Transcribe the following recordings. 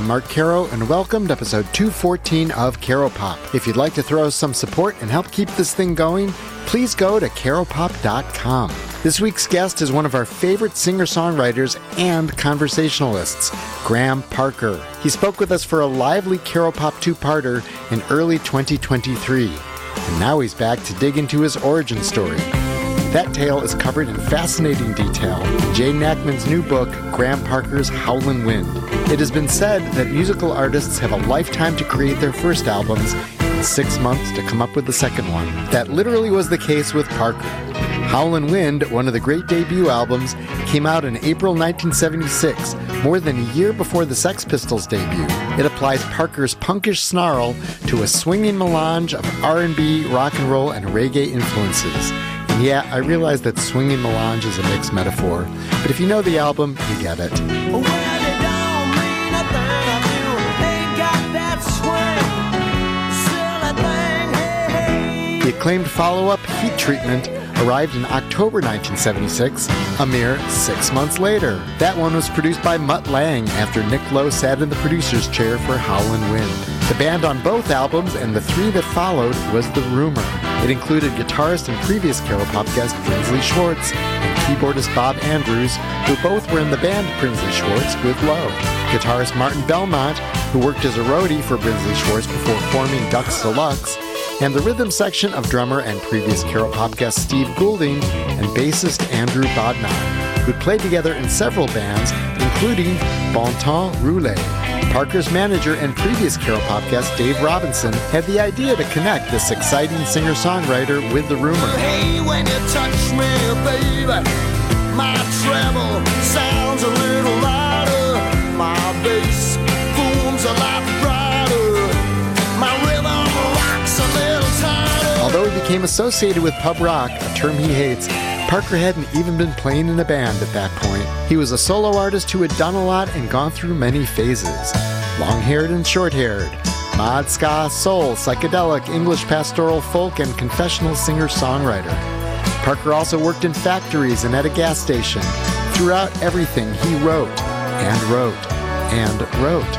I'm Mark Caro, and welcome to episode 214 of Caro Pop. If you'd like to throw us some support and help keep this thing going, please go to caropop.com. This week's guest is one of our favorite singer-songwriters and conversationalists, Graham Parker. He spoke with us for a lively Caro Pop two-parter in early 2023, and now he's back to dig into his origin story. That tale is covered in fascinating detail in Jay Nachman's new book, Graham Parker's Howlin' Wind. It has been said that musical artists have a lifetime to create their first albums and 6 months to come up with the second one. That literally was the case with Parker. Howlin' Wind, one of the great debut albums, came out in April 1976, more than a year before the Sex Pistols' debut. It applies Parker's punkish snarl to a swinging melange of R&B, rock and roll, and reggae influences. And yeah, I realize that swinging melange is a mixed metaphor, but if you know the album, you get it. The acclaimed follow-up, Heat Treatment, arrived in October 1976, a mere 6 months later. That one was produced by Mutt Lange after Nick Lowe sat in the producer's chair for Howlin' Wind. The band on both albums and the three that followed was The Rumor. It included guitarist and previous Caro Pop guest Brinsley Schwarz and keyboardist Bob Andrews, who both were in the band Brinsley Schwarz with Lowe. Guitarist Martin Belmont, who worked as a roadie for Brinsley Schwarz before forming Ducks Deluxe, and the rhythm section of drummer and previous Caro Pop guest Steve Goulding and bassist Andrew Bodnar, who'd played together in several bands, including Bon Temps Roulé. Parker's manager and previous Caro Pop guest Dave Robinson had the idea to connect this exciting singer-songwriter with The Rumor. Hey, when you touch me, baby, my treble sounds a little louder, my bass booms a lot brighter, my rhythm rocks a little tighter. Although he became associated with pub rock, a term he hates, Parker hadn't even been playing in a band at that point. He was a solo artist who had done a lot and gone through many phases. Long-haired and short-haired, mod, ska, soul, psychedelic, English pastoral, folk, and confessional singer-songwriter. Parker also worked in factories and at a gas station. Throughout everything, he wrote, and wrote, and wrote.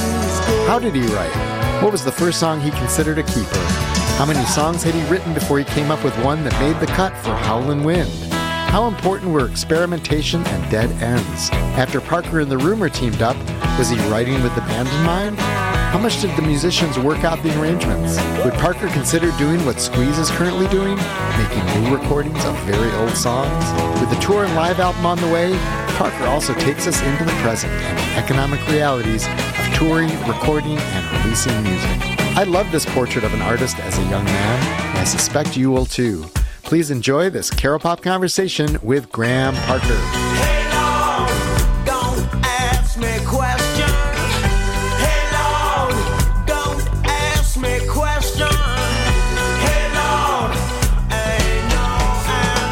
How did he write? What was the first song he considered a keeper? How many songs had he written before he came up with one that made the cut for Howlin' Wind? How important were experimentation and dead ends? After Parker and The Rumor teamed up, was he writing with the band in mind? How much did the musicians work out the arrangements? Would Parker consider doing what Squeeze is currently doing, making new recordings of very old songs? With the tour and live album on the way, Parker also takes us into the present and the economic realities of touring, recording, and releasing music. I love this portrait of an artist as a young man, and I suspect you will too. Please enjoy this Caro Pop conversation with Graham Parker. Hey, Lord, don't ask me questions. Hey, Lord, don't ask me questions. Hey, Lord, ain't no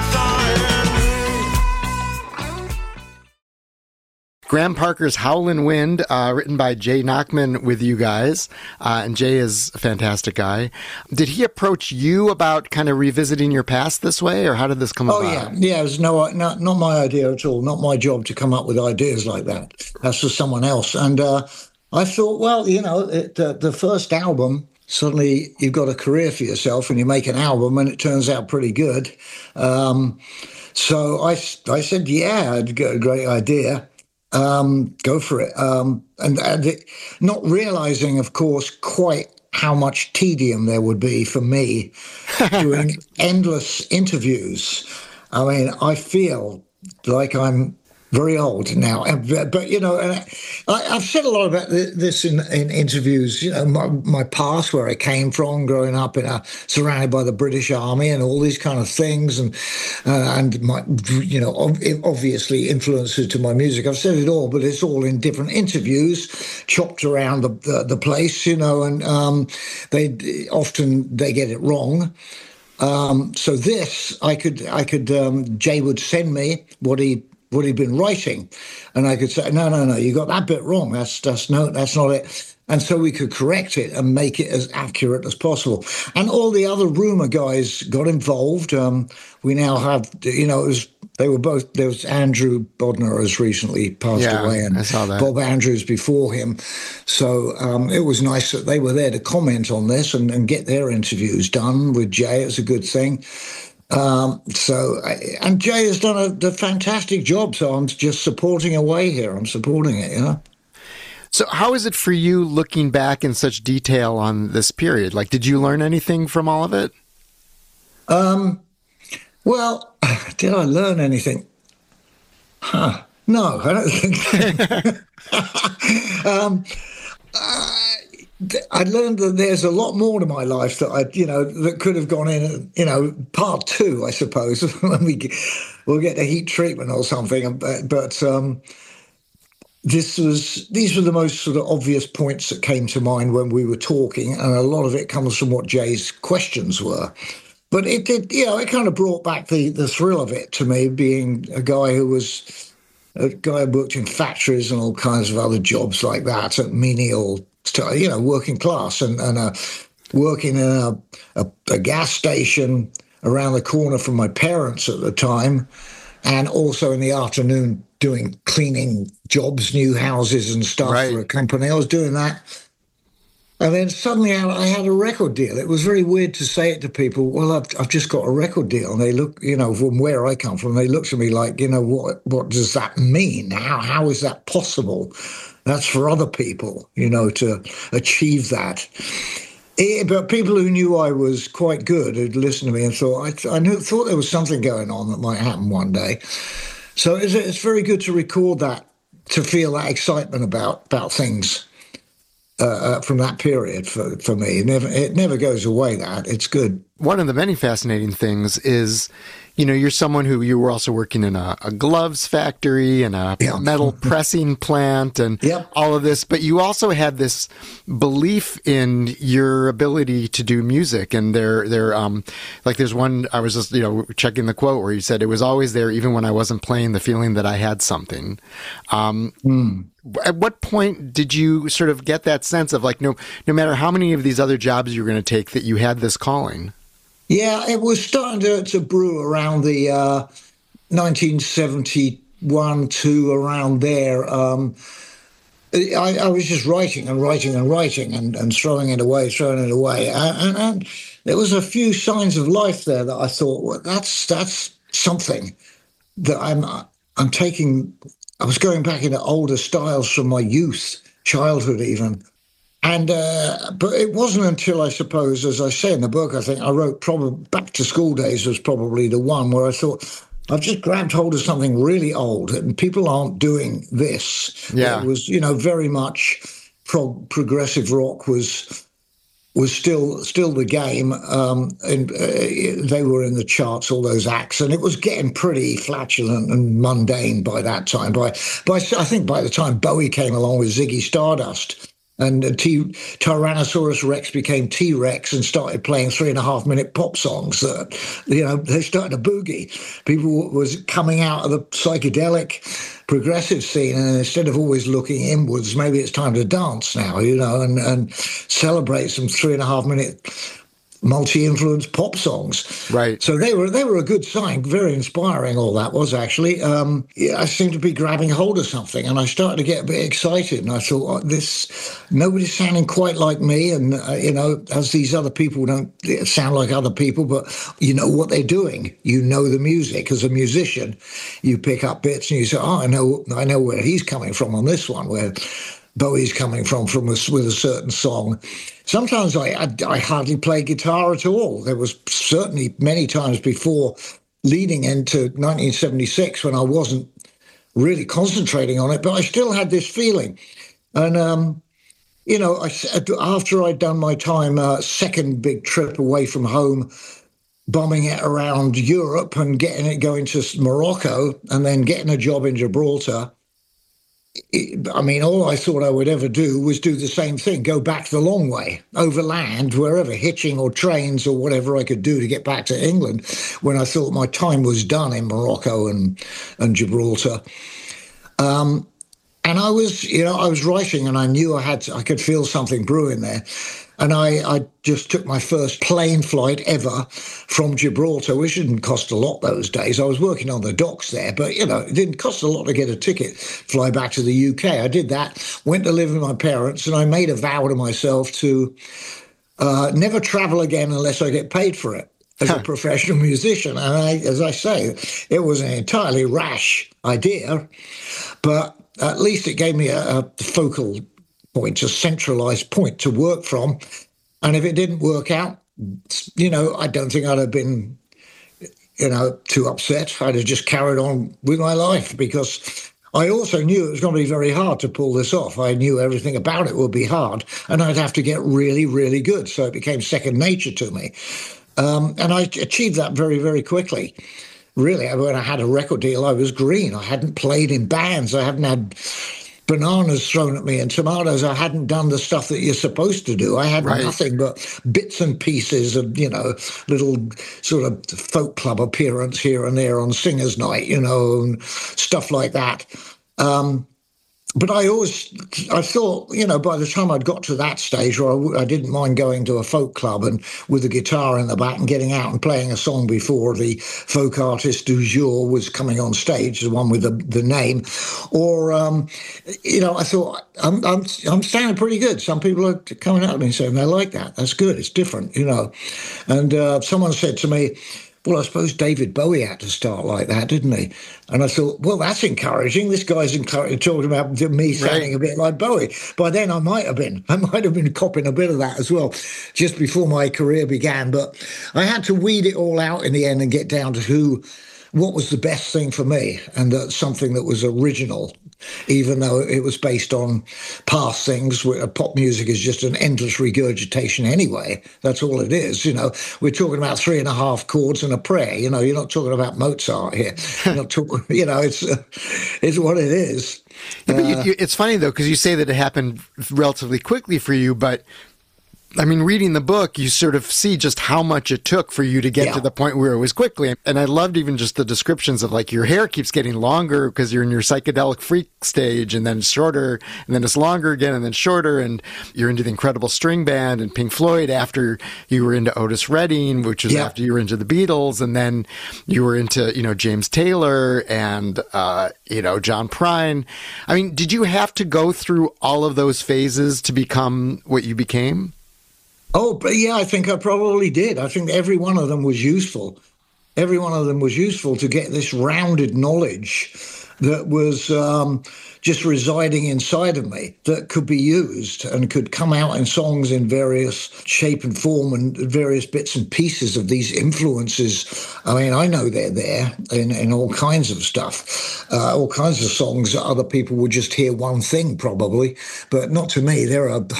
answer in me. Graham Parker's Howlin' Wind, written by Jay Nachman with you guys, and Jay is a fantastic guy. Did he approach you about kind of revisiting your past this way, or how did this come about? Oh, yeah. It was not my idea at all. Not my job to come up with ideas like that. That's for someone else. And I thought, well, the first album, suddenly you've got a career for yourself and you make an album and it turns out pretty good. So I said, yeah, I'd got a great idea. Go for it. Not realizing, of course, quite how much tedium there would be for me doing endless interviews. I mean, I feel like I'm very old now, but and I've said a lot about this in interviews. My past, where I came from, growing up surrounded by the British Army, and all these kind of things, and my obviously influences to my music. I've said it all, but it's all in different interviews, chopped around the place, and they often get it wrong. So this, I could Jay would send me what he'd been writing, and I could say, no, you got that bit wrong. That's not it. And so we could correct it and make it as accurate as possible. And all the other Rumor guys got involved. We now have, it was They were both. There was Andrew Bodner has recently passed away, and I saw that. Bob Andrews before him. So it was nice that they were there to comment on this and get their interviews done with Jay. It's a good thing. And Jay has done a fantastic job. So I'm just supporting away here. I'm supporting it. So how is it for you looking back in such detail on this period? Like, did you learn anything from all of it? Well, did I learn anything? No, I don't think so. I learned that there's a lot more to my life that that could have gone in, part two, I suppose, when we'll get to heat treatment or something. But these were the most sort of obvious points that came to mind when we were talking, and a lot of it comes from what Jay's questions were. But it did, it kind of brought back the thrill of it to me, being a guy who worked in factories and all kinds of other jobs like that at menial, working class, and working in a gas station around the corner from my parents at the time, and also in the afternoon doing cleaning jobs, new houses and stuff for a company. I was doing that. And then suddenly I had a record deal. It was very weird to say it to people. Well, I've just got a record deal. And they look, from where I come from, they looked at me like, what does that mean? How is that possible? That's for other people, to achieve that. But people who knew I was quite good had listened to me and thought there was something going on that might happen one day. So it's very good to record that, to feel that excitement about things. From that period for me. It never goes away, that. It's good. One of the many fascinating things is, you're someone who, you were also working in a gloves factory and a metal pressing plant and all of this, but you also had this belief in your ability to do music. And like there's one, I was just, checking the quote where you said, it was always there even when I wasn't playing, the feeling that I had something. At what point did you sort of get that sense of like, no matter how many of these other jobs you were going to take, that you had this calling? Yeah, it was starting to brew around the 1971 to around there. I was just writing and throwing it away. And there was a few signs of life there that I thought, well, that's something that I'm taking. I was going back into older styles from my youth, childhood even. And but it wasn't until, I suppose, as I say in the book, I think I wrote probably Back to School Days was probably the one where I thought, I've just grabbed hold of something really old and people aren't doing this. Yeah. It was, very much progressive rock was still the game. And they were in the charts, all those acts, and it was getting pretty flatulent and mundane by that time. I think by the time Bowie came along with Ziggy Stardust, and Tyrannosaurus Rex became T-Rex and started playing 3.5-minute pop songs that, they started a boogie. People was coming out of the psychedelic progressive scene, and instead of always looking inwards, maybe it's time to dance now, and celebrate some 3.5-minute multi-influence pop songs. Right. So they were a good sign, very inspiring, all that was actually. I seemed to be grabbing hold of something, and I started to get a bit excited, and I thought, nobody's sounding quite like me, and, as these other people don't sound like other people, but you know what they're doing. You know the music. As a musician, you pick up bits and you say, I know where he's coming from on this one, where Bowie's coming from with a certain song. Sometimes I hardly play guitar at all. There was certainly many times before leading into 1976 when I wasn't really concentrating on it, but I still had this feeling. And, after I'd done my time, second big trip away from home, bombing it around Europe and going to Morocco and then getting a job in Gibraltar, all I thought I would ever do was do the same thing, go back the long way, overland, wherever, hitching or trains or whatever I could do to get back to England when I thought my time was done in Morocco and Gibraltar. And I was writing, and I knew I could feel something brewing there. And I just took my first plane flight ever from Gibraltar, which didn't cost a lot those days. I was working on the docks there, but, it didn't cost a lot to get a ticket, fly back to the UK. I did that, went to live with my parents, and I made a vow to myself to never travel again unless I get paid for it as a professional musician. And as I say, it was an entirely rash idea, but at least it gave me a focal point, a centralized point to work from. And if it didn't work out, I don't think I'd have been, too upset. I'd have just carried on with my life, because I also knew it was going to be very hard to pull this off. I knew everything about it would be hard, and I'd have to get really, really good. So it became second nature to me. And I achieved that very, very quickly. Really, when I had a record deal, I was green. I hadn't played in bands. I hadn't had bananas thrown at me and tomatoes. I hadn't done the stuff that you're supposed to do. I had nothing but bits and pieces of, little sort of folk club appearance here and there on singers' night, and stuff like that. But I thought, by the time I'd got to that stage where I didn't mind going to a folk club and with a guitar in the back and getting out and playing a song before the folk artist du jour was coming on stage, the one with the name, or, I thought, I'm standing pretty good. Some people are coming at me and saying, they like that. That's good. It's different, And someone said to me, well, I suppose David Bowie had to start like that, didn't he? And I thought, well, that's encouraging. This guy's talking about me sounding a bit like Bowie. By then, I might have been copping a bit of that as well, just before my career began. But I had to weed it all out in the end and get down to what was the best thing for me, and something that was original, even though it was based on past things. Pop music is just an endless regurgitation anyway. That's all it is. We're talking about 3.5 chords and a prayer. You're not talking about Mozart here. You're not talking, it's what it is. Yeah, but it's funny, though, because you say that it happened relatively quickly for you, but I mean, reading the book, you sort of see just how much it took for you to get to the point where it was quickly. And I loved even just the descriptions of, like, your hair keeps getting longer because you're in your psychedelic freak stage, and then shorter, and then it's longer again, and then shorter. And you're into the Incredible String Band and Pink Floyd after you were into Otis Redding, which was after you were into the Beatles. And then you were into, James Taylor and, John Prine. I mean, did you have to go through all of those phases to become what you became? Oh, but yeah, I think I probably did. I think every one of them was useful. Every one of them was useful to get this rounded knowledge that was just residing inside of me, that could be used and could come out in songs in various shape and form and various bits and pieces of these influences. I mean, I know they're there in all kinds of stuff, all kinds of songs that other people would just hear one thing probably, but not to me.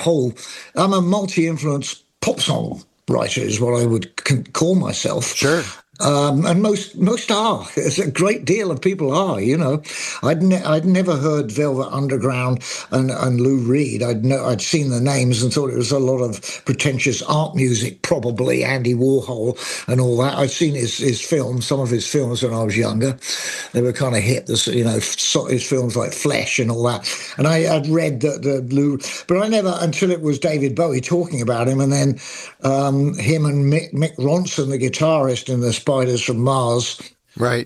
I'm a multi-influence pop song writer is what I would call myself. Sure. And most are. There's a great deal of people are. I'd never heard Velvet Underground and Lou Reed. I'd seen the names and thought it was a lot of pretentious art music, probably Andy Warhol and all that. I'd seen his films, some of his films when I was younger. They were kind of hip. His films like Flesh and all that. And I'd read the Lou, but I never, until it was David Bowie talking about him, and then him and Mick Ronson, the guitarist in the Spiders from Mars, right?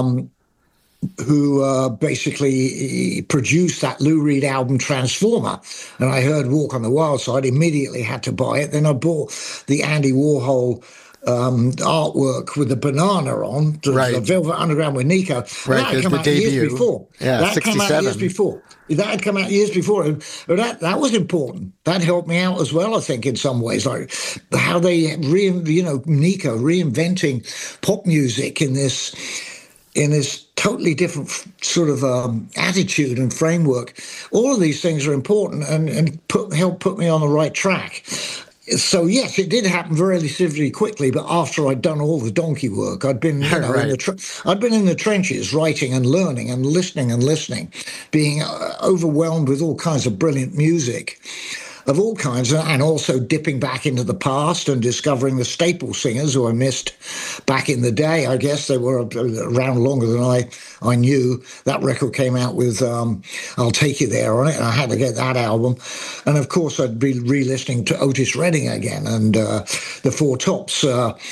Who basically produced that Lou Reed album Transformer. And I heard Walk on the Wild Side, immediately had to buy it. Then I bought the Andy Warhol artwork with the banana on, the Velvet Underground with Nico. Right, that had come out years before. Yeah, that 67. Came out years before. That had come out years before. But that was important. That helped me out as well, I think, in some ways. Like how they, Nico reinventing pop music in this totally different sort of attitude and framework. All of these things are important and help put me on the right track. So, yes, it did happen relatively quickly, but after I'd done all the donkey work, I'd been I'd been in the trenches writing and learning and listening, being overwhelmed with all kinds of brilliant music. of all kinds, and also dipping back into the past and discovering the staple singers who I missed back in the day. I guess they were around longer than I knew. That record came out with I'll Take You There on it, and I had to get that album. And of course, I'd be re-listening to Otis Redding again and the Four Tops.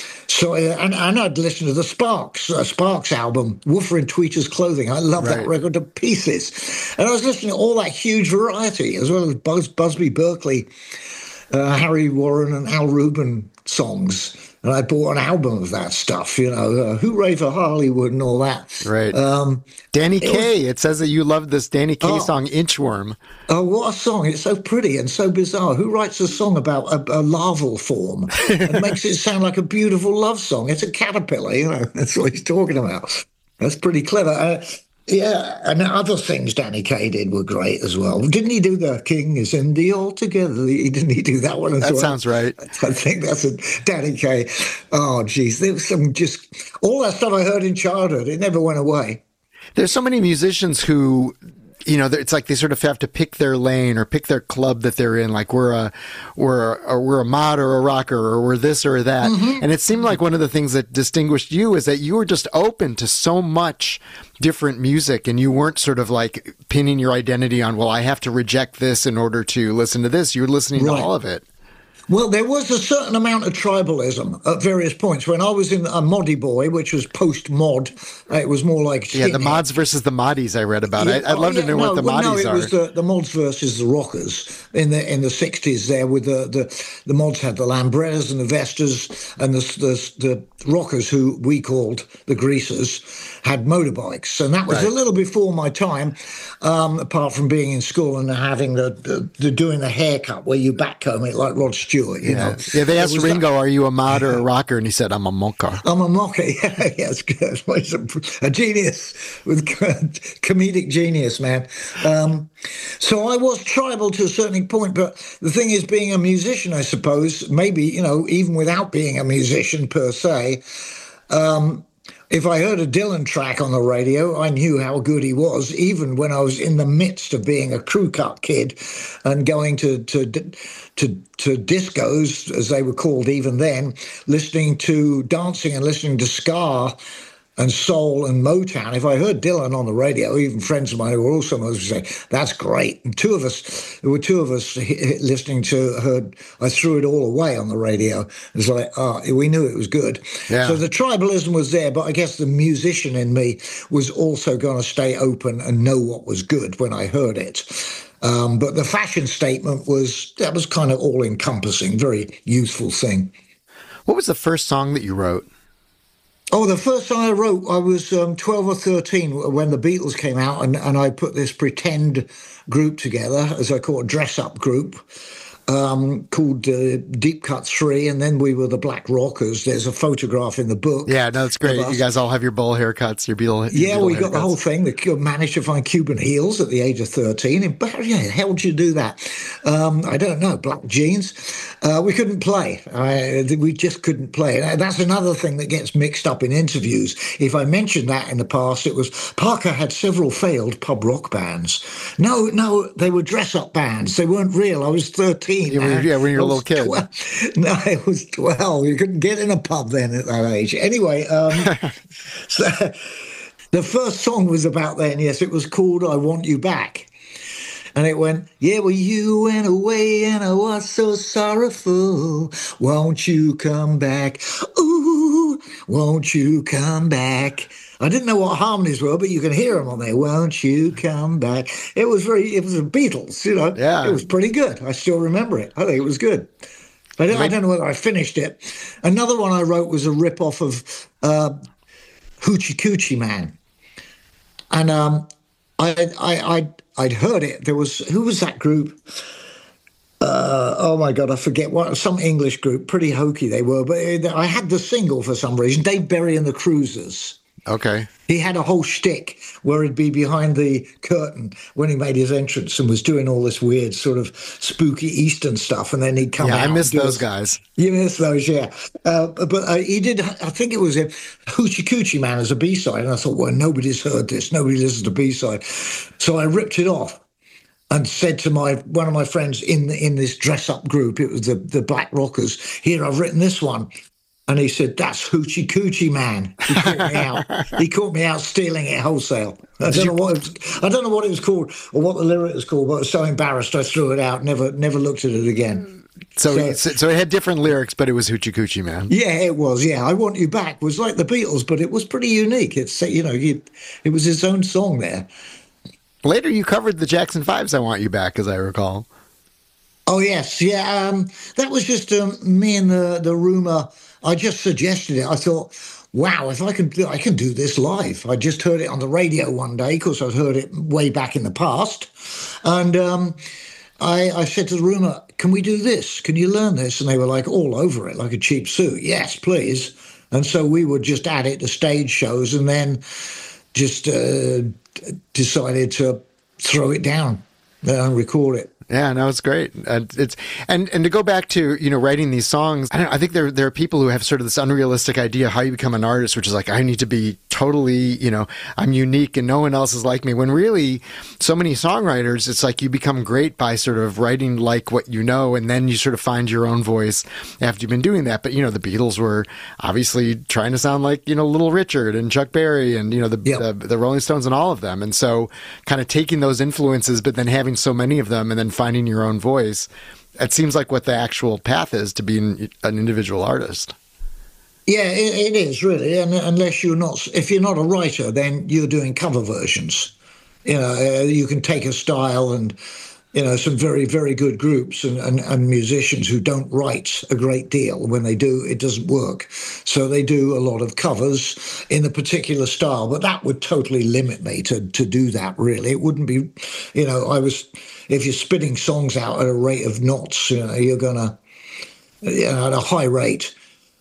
And I'd listen to the Sparks album, Woofer in Tweeter's Clothing. I love that record to pieces. And I was listening to all that huge variety, as well as Busby Berkeley, Harry Warren and Al Rubin songs. And I bought an album of that stuff, Hooray for Hollywood and all that. Right. Danny Kaye, it says that you love this Danny Kaye song, Inchworm. Oh, what a song. It's so pretty and so bizarre. Who writes a song about a larval form and makes it sound like a beautiful love song? It's a caterpillar, That's what he's talking about. That's pretty clever. Yeah, and other things Danny Kaye did were great as well. Didn't he do The King is in the Altogether? Didn't he do that one as well? That sounds right. I think that's a Danny Kaye. Oh, geez. There was some all that stuff I heard in childhood. It never went away. There's so many musicians who, it's like they sort of have to pick their lane or pick their club that they're in. Like we're a mod or a rocker or we're this or that. Mm-hmm. And it seemed like one of the things that distinguished you is that you were just open to so much different music, and you weren't sort of like pinning your identity on, well, I have to reject this in order to listen to this. You were listening to all of it. Well, there was a certain amount of tribalism at various points. When I was in a Moddy Boy, which was post-mod, it was more like... Yeah, the mods versus the moddies I read about. I'd love to know what the moddies are. No, it was the mods versus the rockers in the 60s there, with the mods had the Lambrettas and the Vestas, and the rockers, who we called the Greasers, had motorbikes. And that was a little before my time, apart from being in school and having doing the haircut where you backcomb it like Rod Stewart. Yeah, they asked Ringo, are you a mod or a rocker? And he said, I'm a mocker. I'm a mocker, yeah, it's good. He's a genius, with comedic genius, man. So I was tribal to a certain point, but the thing is, being a musician, I suppose, maybe, even without being a musician per se, if I heard a Dylan track on the radio, I knew how good he was, even when I was in the midst of being a crew cut kid and going to discos, as they were called even then, dancing and listening to ska and soul and Motown. If I heard Dylan on the radio, even friends of mine who were also musicians would say, that's great. And there were two of us listening to I Threw It All Away on the radio. It's like, we knew it was good. Yeah. So the tribalism was there, but I guess the musician in me was also going to stay open and know what was good when I heard it. But the fashion statement was kind of all-encompassing, very useful thing. What was the first song that you wrote? Oh, the first song I wrote, I was 12 or 13 when the Beatles came out, and I put this pretend group together, as I call it, dress-up group, called Deep Cut 3, and then we were the Black Rockers. There's a photograph in the book. Yeah, no, it's great. You guys all have your bowl haircuts, your Beatle Yeah, we got haircuts. The whole thing. Managed to find Cuban heels at the age of 13. And how did you do that? I don't know. Black jeans. We couldn't play. We just couldn't play. And that's another thing that gets mixed up in interviews. If I mentioned that in the past, it was Parker had several failed pub rock bands. No, they were dress-up bands. They weren't real. I was 13. When you were a little kid. No, I was 12. You couldn't get in a pub then at that age. Anyway, so the first song was about then. Yes, it was called I Want You Back. And it went, yeah, well, you went away and I was so sorrowful. Won't you come back? Ooh, won't you come back? I didn't know what harmonies were, but you can hear them on there. Won't you come back? It was the Beatles, Yeah. It was pretty good. I still remember it. I think it was good. But I don't know whether I finished it. Another one I wrote was a rip-off of Hoochie Coochie Man. And I'd heard it. Who was that group? Oh my God, I forget what. Some English group, pretty hokey they were. But I had the single for some reason. Dave Berry and the Cruisers. Okay. He had a whole shtick where he'd be behind the curtain when he made his entrance and was doing all this weird sort of spooky Eastern stuff, and then he'd come out. Yeah, I miss those guys. You miss those, yeah. But he did, I think it was a Hoochie Coochie Man as a B-side, and I thought, well, nobody's heard this. Nobody listens to B-side. So I ripped it off. and said to one of my friends in this dress up group, it was the Black Rockers. Here, I've written this one. And he said, "That's Hoochie Coochie Man." He caught me out. He caught me out stealing it wholesale. I don't know what it was called or what the lyric was called, but I was so embarrassed I threw it out. Never looked at it again. So it had different lyrics, but it was Hoochie Coochie Man. Yeah, it was. Yeah, "I Want You Back" was like the Beatles, but it was pretty unique. It's it was his own song there. Later, you covered the Jackson 5's "I Want You Back," as I recall. Oh yes, yeah. That was just me and the rumor. I just suggested it. I thought, wow, if I can do this live. I just heard it on the radio one day, because I'd heard it way back in the past. And I said to the rumor, "Can we do this? Can you learn this?" And they were like all over it, like a cheap suit. "Yes, please." And so we would just add it to stage shows, and then just decided to throw it down and record it. Yeah, no, it's great. And to go back to, writing these songs, I think there are people who have sort of this unrealistic idea of how you become an artist, which is like, I need to be totally, I'm unique and no one else is like me. When really, so many songwriters, it's like you become great by sort of writing like what you know, and then you sort of find your own voice after you've been doing that. But, the Beatles were obviously trying to sound like, Little Richard and Chuck Berry and, the Rolling Stones and all of them. And so kind of taking those influences, but then having so many of them and then finding your own voice, it seems like what the actual path is to being an individual artist. Yeah, it is really. And unless if you're not a writer, then you're doing cover versions. You can take a style and, some very, very good groups and musicians who don't write a great deal. When they do, it doesn't work. So they do a lot of covers in a particular style, but that would totally limit me to do that, really. It wouldn't be, if you're spitting songs out at a rate of knots, you're going to, at a high rate.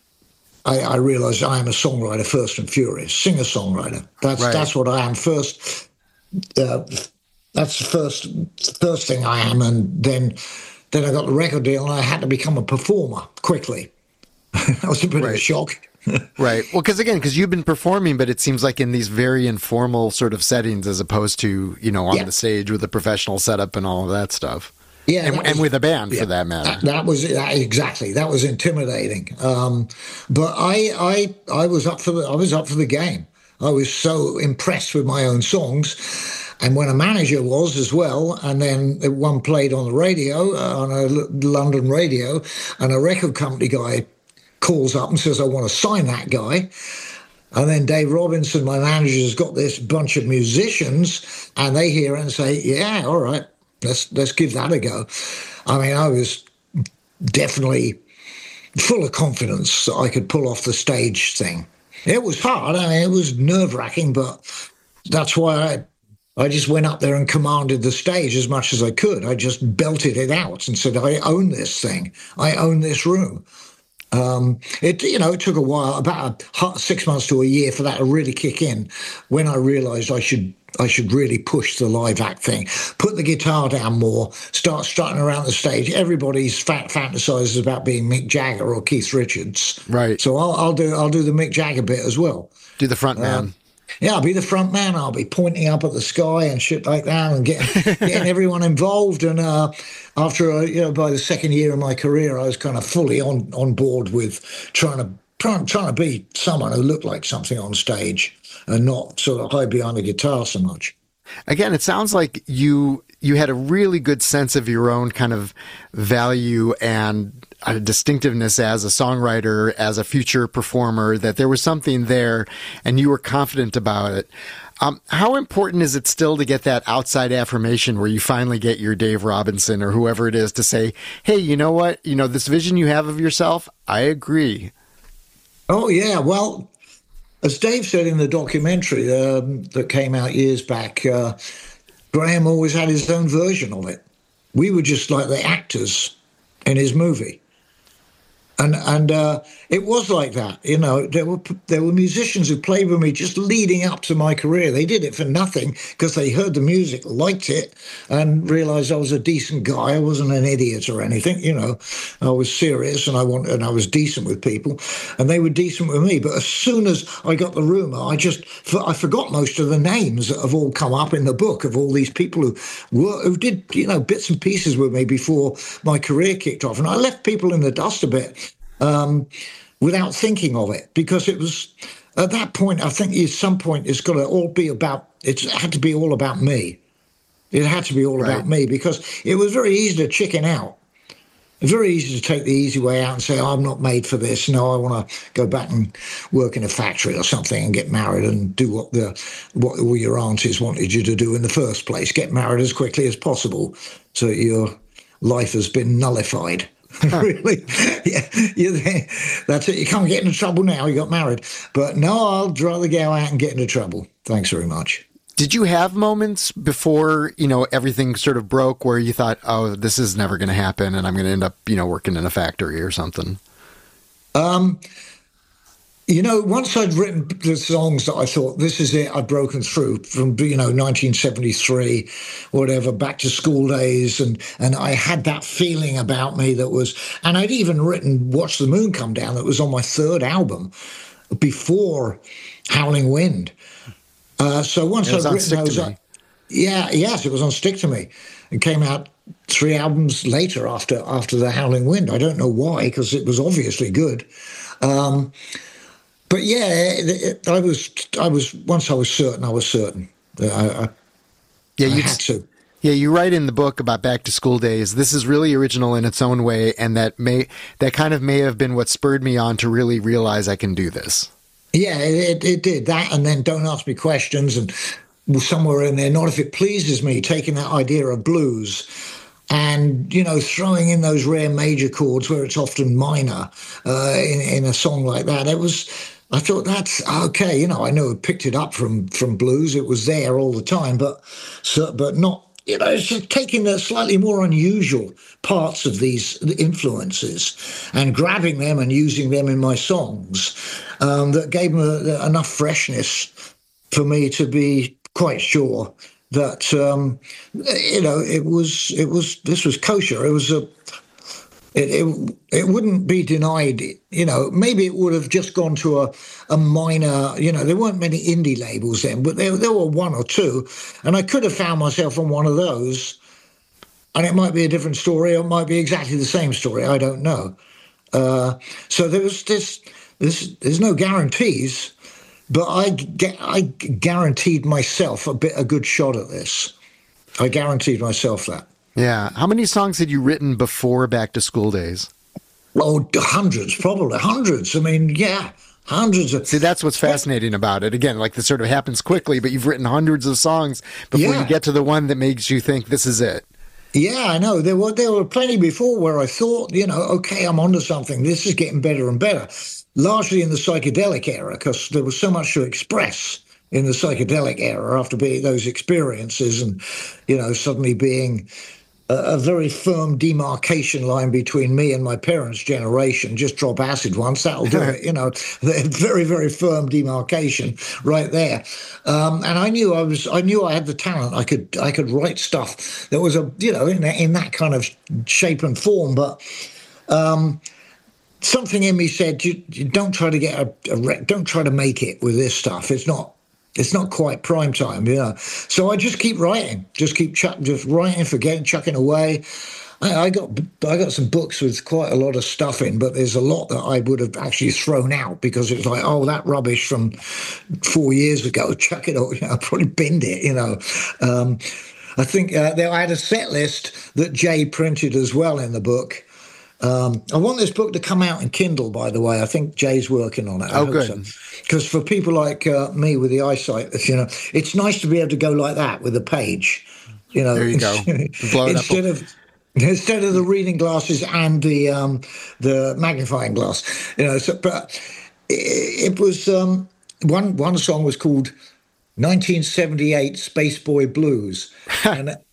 I realised I am a songwriter first and furious, singer-songwriter. That's what I am first. That's the first thing I am, and then I got the record deal, and I had to become a performer quickly. That was a bit of a shock. Right. Well, because you've been performing, but it seems like in these very informal sort of settings, as opposed to on the stage with a professional setup and all of that stuff. Yeah, and with a band, for that matter. That was exactly. That was intimidating. But I was up for the game. I was so impressed with my own songs, and when a manager was as well, and then one played on the radio, on a London radio, and a record company guy calls up and says, "I want to sign that guy." And then Dave Robinson, my manager, has got this bunch of musicians, and they hear it and say, "Yeah, all right. Let's give that a go." I mean, I was definitely full of confidence that I could pull off the stage thing. It was hard. I mean, it was nerve-wracking, but that's why I just went up there and commanded the stage as much as I could. I just belted it out and said, "I own this thing. I own this room." It took a while, about 6 months to a year, for that to really kick in, when I realised I should really push the live act thing, put the guitar down more, start strutting around the stage. Everybody's fantasizes about being Mick Jagger or Keith Richards, right? So I'll do the Mick Jagger bit as well. Do the front man. Yeah, I'll be the front man. I'll be pointing up at the sky and shit like that, and getting everyone involved. And after by the second year of my career, I was kind of fully on board with trying to be someone who looked like something on stage and not sort of hide behind a guitar so much. Again, it sounds like you had a really good sense of your own kind of value and distinctiveness as a songwriter, as a future performer, that there was something there and you were confident about it. How important is it still to get that outside affirmation where you finally get your Dave Robinson or whoever it is to say, "Hey, you know what? This vision you have of yourself, I agree." Oh, yeah. Well, as Dave said in the documentary that came out years back, Graham always had his own version of it. We were just like the actors in his movie. And it was like that. There were musicians who played with me just leading up to my career. They did it for nothing because they heard the music, liked it, and realized I was a decent guy. I wasn't an idiot or anything. I was serious, and I was decent with people, and they were decent with me. But as soon as I got the rumor, I forgot most of the names that have all come up in the book of all these people who did bits and pieces with me before my career kicked off, and I left people in the dust a bit. Without thinking of it, because it was at that point, I think at some point it's got to all be about, it had to be all about me. It had to be all about me, because it was very easy to chicken out. It's very easy to take the easy way out and say, I'm not made for this. No, I want to go back and work in a factory or something and get married and do what all your aunties wanted you to do in the first place. Get married as quickly as possible so that your life has been nullified. Really? Yeah, that's it. You can't get into trouble now. You got married. But no, I'd rather go out and get into trouble. Thanks very much. Did you have moments before, everything sort of broke where you thought, oh, this is never going to happen and I'm going to end up, working in a factory or something? Once I'd written the songs that I thought, this is it, I'd broken through from, 1973, whatever, back to school days. And I had that feeling about me that was, and I'd even written Watch the Moon Come Down, that was on my third album before Howling Wind. So once I'd written those, yes, it was on Stick to Me. It came out 3 albums later after the Howling Wind. I don't know why, because it was obviously good. But yeah, I was once I was certain. I had to. Yeah, you write in the book about back to school days. This is really original in its own way, and that kind of may have been what spurred me on to really realize I can do this. Yeah, it did that, and then Don't Ask Me Questions, and somewhere in there, Not If It Pleases Me, taking that idea of blues. And, throwing in those rare major chords where it's often minor in a song like that. I thought that's okay. I know I picked it up from blues. It was there all the time, but not, it's just taking the slightly more unusual parts of these influences and grabbing them and using them in my songs that gave them enough freshness for me to be quite sure that this was kosher. It wouldn't be denied. Maybe it would have just gone to a minor. There weren't many indie labels then, but there were 1 or 2, and I could have found myself on one of those, and it might be a different story, or it might be exactly the same story. I don't know. So there was there's no guarantees. But I guaranteed myself a good shot at this. I guaranteed myself that. Yeah. How many songs had you written before Back to School Days? Oh, hundreds, probably. Hundreds. I mean, yeah, hundreds. See, that's what's fascinating about it. Again, like this sort of happens quickly, but you've written hundreds of songs before you get to the one that makes you think this is it. Yeah, I know. There were plenty before where I thought, okay, I'm onto something. This is getting better and better. Largely in the psychedelic era, because there was so much to express in the psychedelic era after those experiences, and suddenly being a very firm demarcation line between me and my parents' generation. Just drop acid once, that'll do it. Very, very firm demarcation right there. And I knew I had the talent. I could write stuff that was in that kind of shape and form, but. Something in me said, you don't try to get don't try to make it with this stuff. It's not quite prime time, So I just keep writing, just writing, forgetting, chucking away. I got some books with quite a lot of stuff in, but there's a lot that I would have actually thrown out because it's like, oh, that rubbish from 4 years ago, chuck it all. I probably binned it, I think I had a set list that Jay printed as well in the book. I want this book to come out in Kindle, by the way. I think Jay's working on it. Oh, good. Because for people like me with the eyesight, it's nice to be able to go like that with a page. There you go. Blow it instead of the reading glasses and the magnifying glass. But it was one song was called 1978 Space Boy Blues, and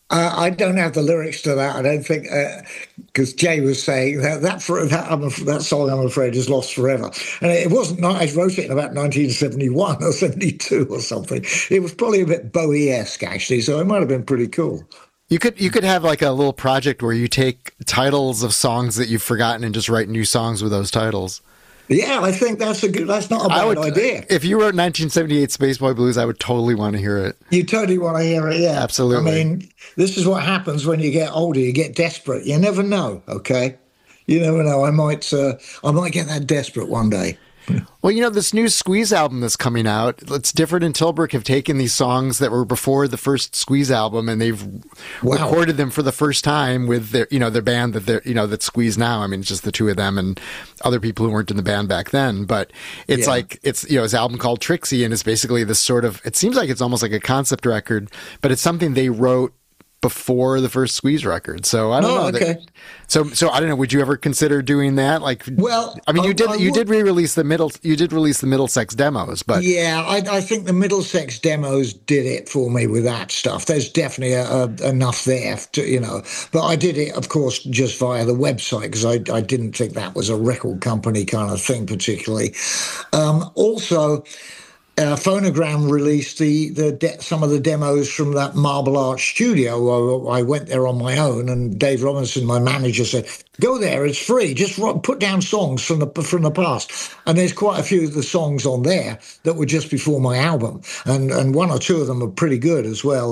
I don't have the lyrics to that. I don't think because Jay was saying that song, I'm afraid, is lost forever. And it wasn't. I wrote it in about 1971 or 72 or something. It was probably a bit Bowie-esque actually, so it might have been pretty cool. You could have like a little project where you take titles of songs that you've forgotten and just write new songs with those titles. Yeah, I think that's not a bad idea. If you wrote 1978 Spaceboy Blues, I would totally want to hear it. You totally want to hear it, yeah. Absolutely. I mean, this is what happens when you get older. You get desperate. You never know, okay? You never know. I might get that desperate one day. Well, this new Squeeze album that's coming out, it's Difford and Tilbrook have taken these songs that were before the first Squeeze album and they've recorded them for the first time with their band that's Squeeze now. I mean, it's just the two of them and other people who weren't in the band back then. But it's his album called Trixie, and it's basically this sort of, it seems like it's almost like a concept record, but it's something they wrote before the first Squeeze record. So I don't know. Okay. So I don't know. Would you ever consider doing that? Like, well, I mean, you did release the Middlesex demos, but yeah, I think the Middlesex demos did it for me with that stuff. There's definitely enough there to, but I did it, of course, just via the website because I didn't think that was a record company kind of thing particularly. Also, Phonogram released some of the demos from that Marble Arch studio. I went there on my own, and Dave Robinson, my manager, said, "Go there; it's free. Just put down songs from the past." And there's quite a few of the songs on there that were just before my album, and one or two of them are pretty good as well.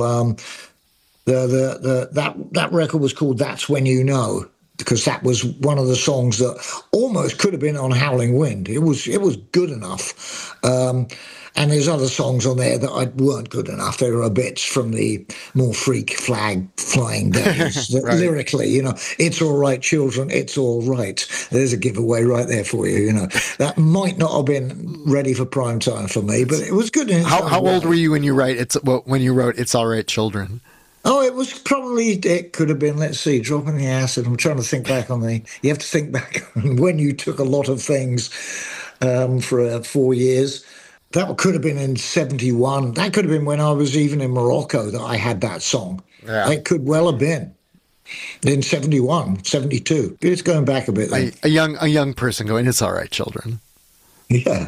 That record was called "That's When You Know," because that was one of the songs that almost could have been on Howling Wind. It was good enough. And there's other songs on there that weren't good enough. There are bits from the more freak flag flying days that right. Lyrically, it's all right, children, it's all right. There's a giveaway right there for you, That might not have been ready for prime time for me, but it was good. How old were you when you wrote It's All Right, Children? Oh, it could have been, let's see, Dropping the Acid. I'm trying to think back you have to think back on when you took a lot of things for 4 years. That could have been in 71. That could have been when I was even in Morocco that I had that song. Yeah. It could well have been in 71, 72. It's going back a bit. A young person going, "It's all right, children." Yeah.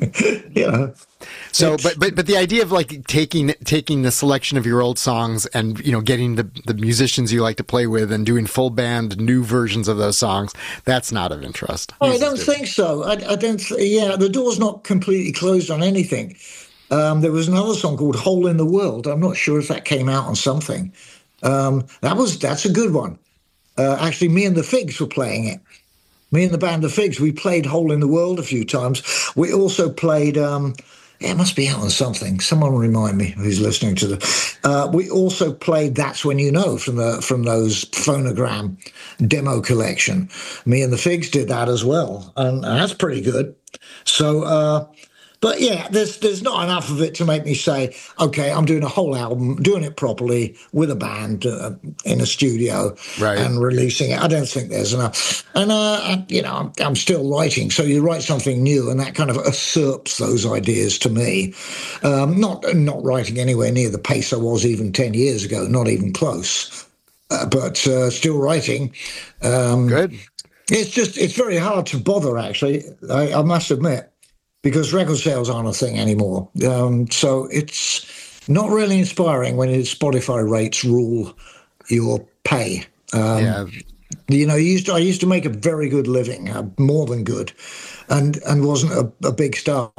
So, but the idea of like taking the selection of your old songs and getting the musicians you like to play with and doing full band new versions of those songs, that's not of interest. Oh, I don't think so. I don't. Yeah, the door's not completely closed on anything. There was another song called "Hole in the World." I'm not sure if that came out on something. That's a good one. Actually, me and the Figs were playing it. Me and the band The Figs, we played Hole in the World a few times. We also played, it must be out on something. Someone remind me who's listening to we also played That's When You Know from those Phonogram demo collection. Me and The Figs did that as well. And that's pretty good. So, but yeah, there's not enough of it to make me say, okay, I'm doing a whole album, doing it properly with a band in a studio right. and releasing it. I don't think there's enough. And, I'm still writing. So you write something new and that kind of usurps those ideas to me. Not writing anywhere near the pace I was even 10 years ago, not even close, but still writing. Good. It's very hard to bother, actually, I must admit. Because record sales aren't a thing anymore. So it's not really inspiring when Spotify rates rule your pay. I used to make a very good living, more than good, and wasn't a big star.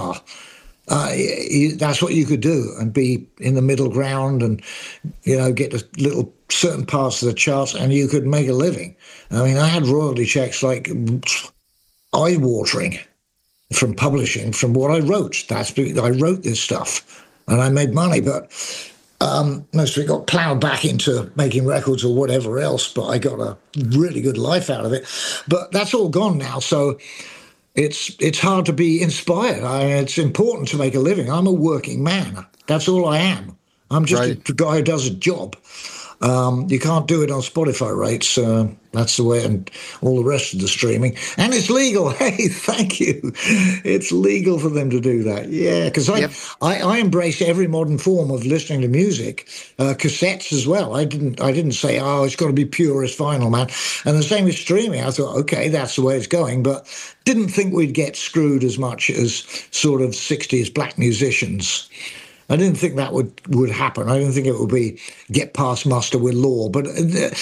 That's what you could do and be in the middle ground and, get a little certain parts of the charts and you could make a living. I mean, I had royalty checks like eye-watering. From publishing, from what I wrote. I wrote this stuff and I made money, but most of it got plowed back into making records or whatever else, but I got a really good life out of it. But that's all gone now, so it's hard to be inspired. It's important to make a living. I'm a working man. That's all I am. I'm just a guy who does a job. You can't do it on Spotify rates. That's the way, and all the rest of the streaming. And it's legal. Hey, thank you. It's legal for them to do that. Yeah, because I embrace every modern form of listening to music, cassettes as well. I didn't say, oh, it's got to be purest vinyl, man. And the same with streaming. I thought, okay, that's the way it's going, but didn't think we'd get screwed as much as sort of 60s black musicians. I didn't think that would happen. I didn't think it would be get past muster with law. But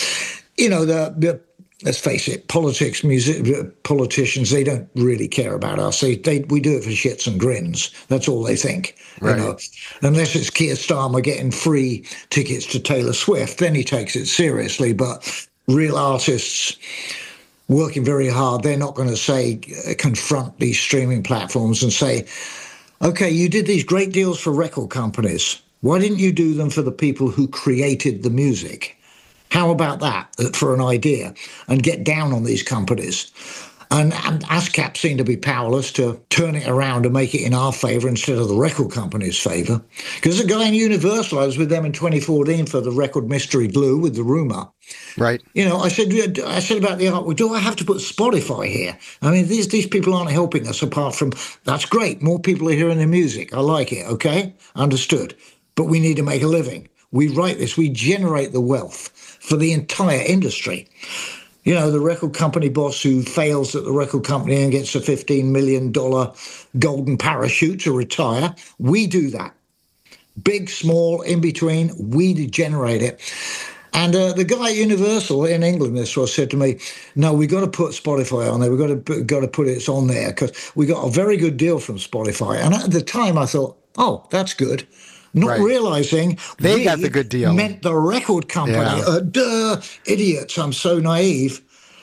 let's face it, politicians, they don't really care about us. We do it for shits and grins. That's all they think. Right. Unless it's Keir Starmer getting free tickets to Taylor Swift, then he takes it seriously. But real artists working very hard, they're not going to confront these streaming platforms and say, okay, you did these great deals for record companies. Why didn't you do them for the people who created the music? How about that for an idea? And get down on these companies. And ASCAP seemed to be powerless to turn it around and make it in our favour instead of the record company's favour. Because the guy in Universal, I was with them in 2014 for the record Mystery Glue with The Rumour. Right. I said about the art, well, do I have to put Spotify here? I mean, these people aren't helping us apart from, that's great, more people are hearing the music. I like it, okay? Understood. But we need to make a living. We write this, we generate the wealth for the entire industry. The record company boss who fails at the record company and gets a $15 million golden parachute to retire, we do that. Big, small, in between, we generate it. And the guy at Universal in England, this was, said to me, no, we got to put Spotify on there. We've got to put it on there because we got a very good deal from Spotify. And at the time I thought, oh, that's good. Not realizing they got the good deal. Meant the record company. Yeah. Idiots! I'm so naive.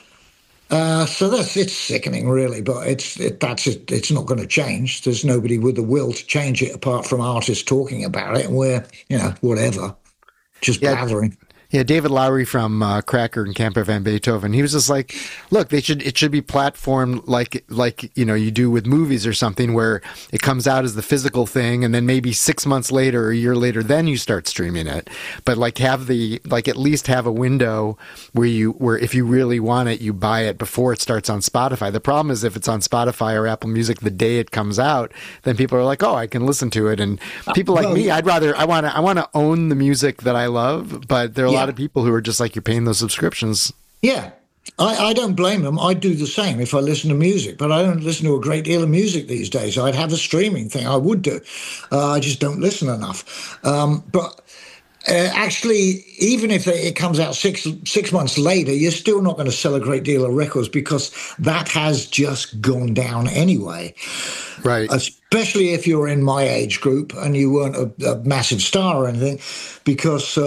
So it's sickening, really. But it's not going to change. There's nobody with the will to change it apart from artists talking about it, and we're whatever, just blathering. Yeah, David Lowery from Cracker and Camper Van Beethoven. He was just like, look, it should be platformed like you do with movies or something, where it comes out as the physical thing, and then maybe 6 months later or a year later, then you start streaming it. But at least have a window where if you really want it, you buy it before it starts on Spotify. The problem is if it's on Spotify or Apple Music the day it comes out, then people are like, oh, I can listen to it. And people like me, I want to own the music that I love, but there are a lot of people who are just like, you're paying those subscriptions. Yeah. I don't blame them. I do the same if I listen to music, but I don't listen to a great deal of music these days. I'd have a streaming thing. I would do. I just don't listen enough. But actually, even if it comes out six months later, you're still not going to sell a great deal of records because that has just gone down anyway. Right. Especially if you're in my age group and you weren't a massive star or anything, because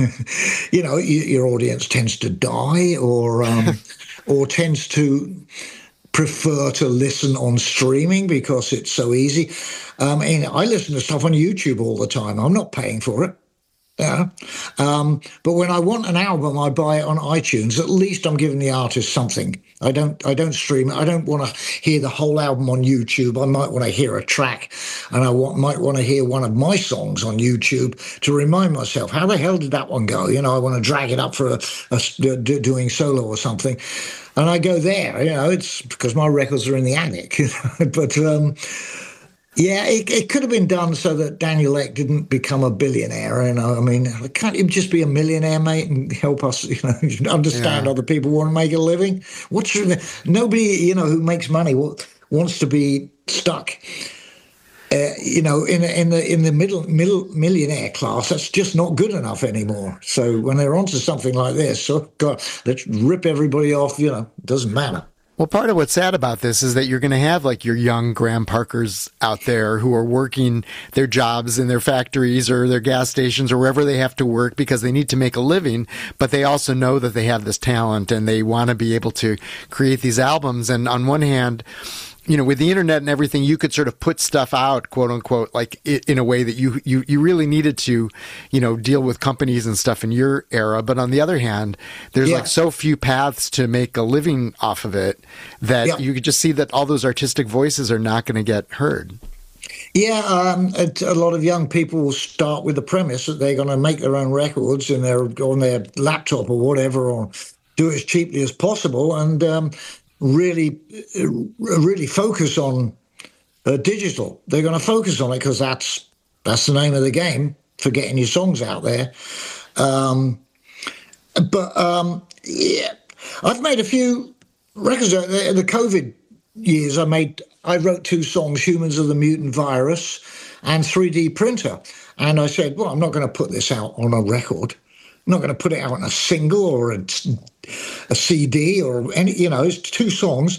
your audience tends to die or tends to prefer to listen on streaming because it's so easy. I listen to stuff on YouTube all the time. I'm not paying for it. Yeah. But when I want an album, I buy it on iTunes. At least I'm giving the artist something. I don't stream it. I don't want to hear the whole album on YouTube. I might want to hear a track, and might want to hear one of my songs on YouTube to remind myself, how the hell did that one go? I want to drag it up for doing solo or something. And I go there, it's because my records are in the attic. But yeah, it could have been done so that Daniel Ek didn't become a billionaire. I mean, can't he just be a millionaire, mate, and help us, understand other people want to make a living? Nobody, who makes money wants to be stuck, in the middle millionaire class. That's just not good enough anymore. So when they're onto something like this, God, let's rip everybody off. It doesn't matter. Well, part of what's sad about this is that you're going to have your young Graham Parkers out there who are working their jobs in their factories or their gas stations or wherever they have to work because they need to make a living, but they also know that they have this talent and they want to be able to create these albums. And on one hand, with the internet and everything, you could sort of put stuff out, quote unquote, in a way that you really needed to, deal with companies and stuff in your era. But on the other hand, there's so few paths to make a living off of it that you could just see that all those artistic voices are not going to get heard. Yeah, a lot of young people will start with the premise that they're going to make their own records in their on their laptop or whatever, or do it as cheaply as possible, and really, really focus on digital. They're going to focus on it because that's the name of the game for getting your songs out there. But yeah, I've made a few records. The COVID years, I wrote two songs, Humans of the Mutant Virus and 3D Printer. And I said, well, I'm not going to put this out on a record. I'm not going to put it out on a single or a CD or any, it's two songs.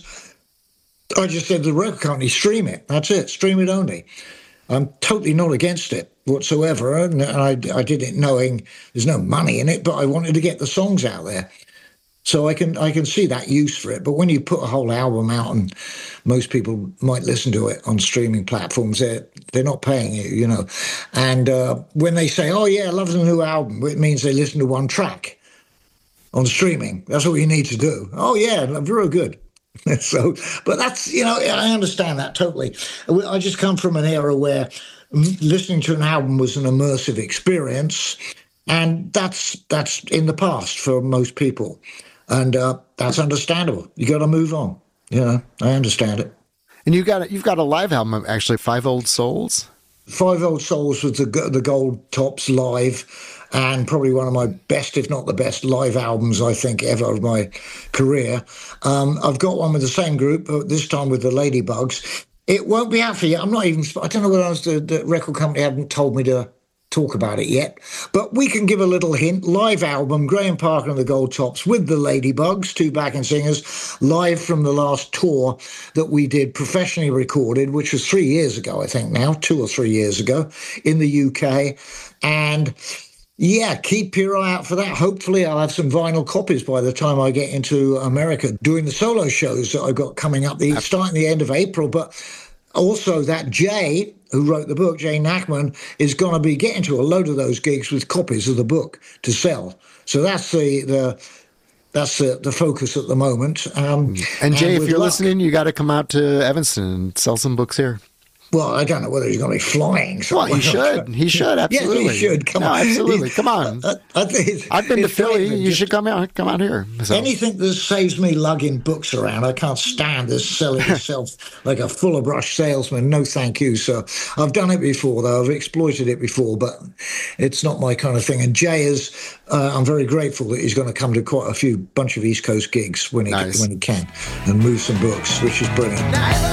I just said to the record company, stream it. That's it. Stream it only. I'm totally not against it whatsoever. And I did it knowing there's no money in it, but I wanted to get the songs out there. So I can see that use for it. But when you put a whole album out and most people might listen to it on streaming platforms, they're not paying you, And when they say, oh, yeah, I love the new album, it means they listen to one track on streaming. That's what you need to do. Oh, yeah, very good. So, but that's, I understand that totally. I just come from an era where listening to an album was an immersive experience, and that's in the past for most people. And that's understandable. You got to move on. I understand it. And you've got a live album, actually, Five Old Souls. Five Old Souls was the Gold Tops live, and probably one of my best, if not the best, live albums I think ever of my career. I've got one with the same group, but this time with the Ladybugs. It won't be out for you. I don't know whether the record company haven't told me to talk about it yet, but we can give a little hint. Live album, Graham Parker and the Gold Tops with the Ladybugs, two backing singers, live from the last tour that we did, professionally recorded, which was 3 years ago, I think now, 2 or 3 years ago, in the UK. And yeah, keep your eye out for that. Hopefully I'll have some vinyl copies by the time I get into America, doing the solo shows that I've got coming up, starting the end of April. But also that Jay, who wrote the book, Jay Nachman, is going to be getting to a load of those gigs with copies of the book to sell. So that's the focus at the moment. And Jay, if you're listening, you got to come out to Evanston and sell some books here. Well, I don't know whether he's going to be flying. Well, he should. He should, absolutely. Yes, he should. Come on. Absolutely. Come on. I've been to Philly. You should come out here. So. Anything that saves me lugging books around. I can't stand this selling yourself like a full of brush salesman. No, thank you. So I've done it before, though. I've exploited it before, but it's not my kind of thing. And Jay is, I'm very grateful that he's going to come to quite a bunch of East Coast gigs when he can and move some books, which is brilliant.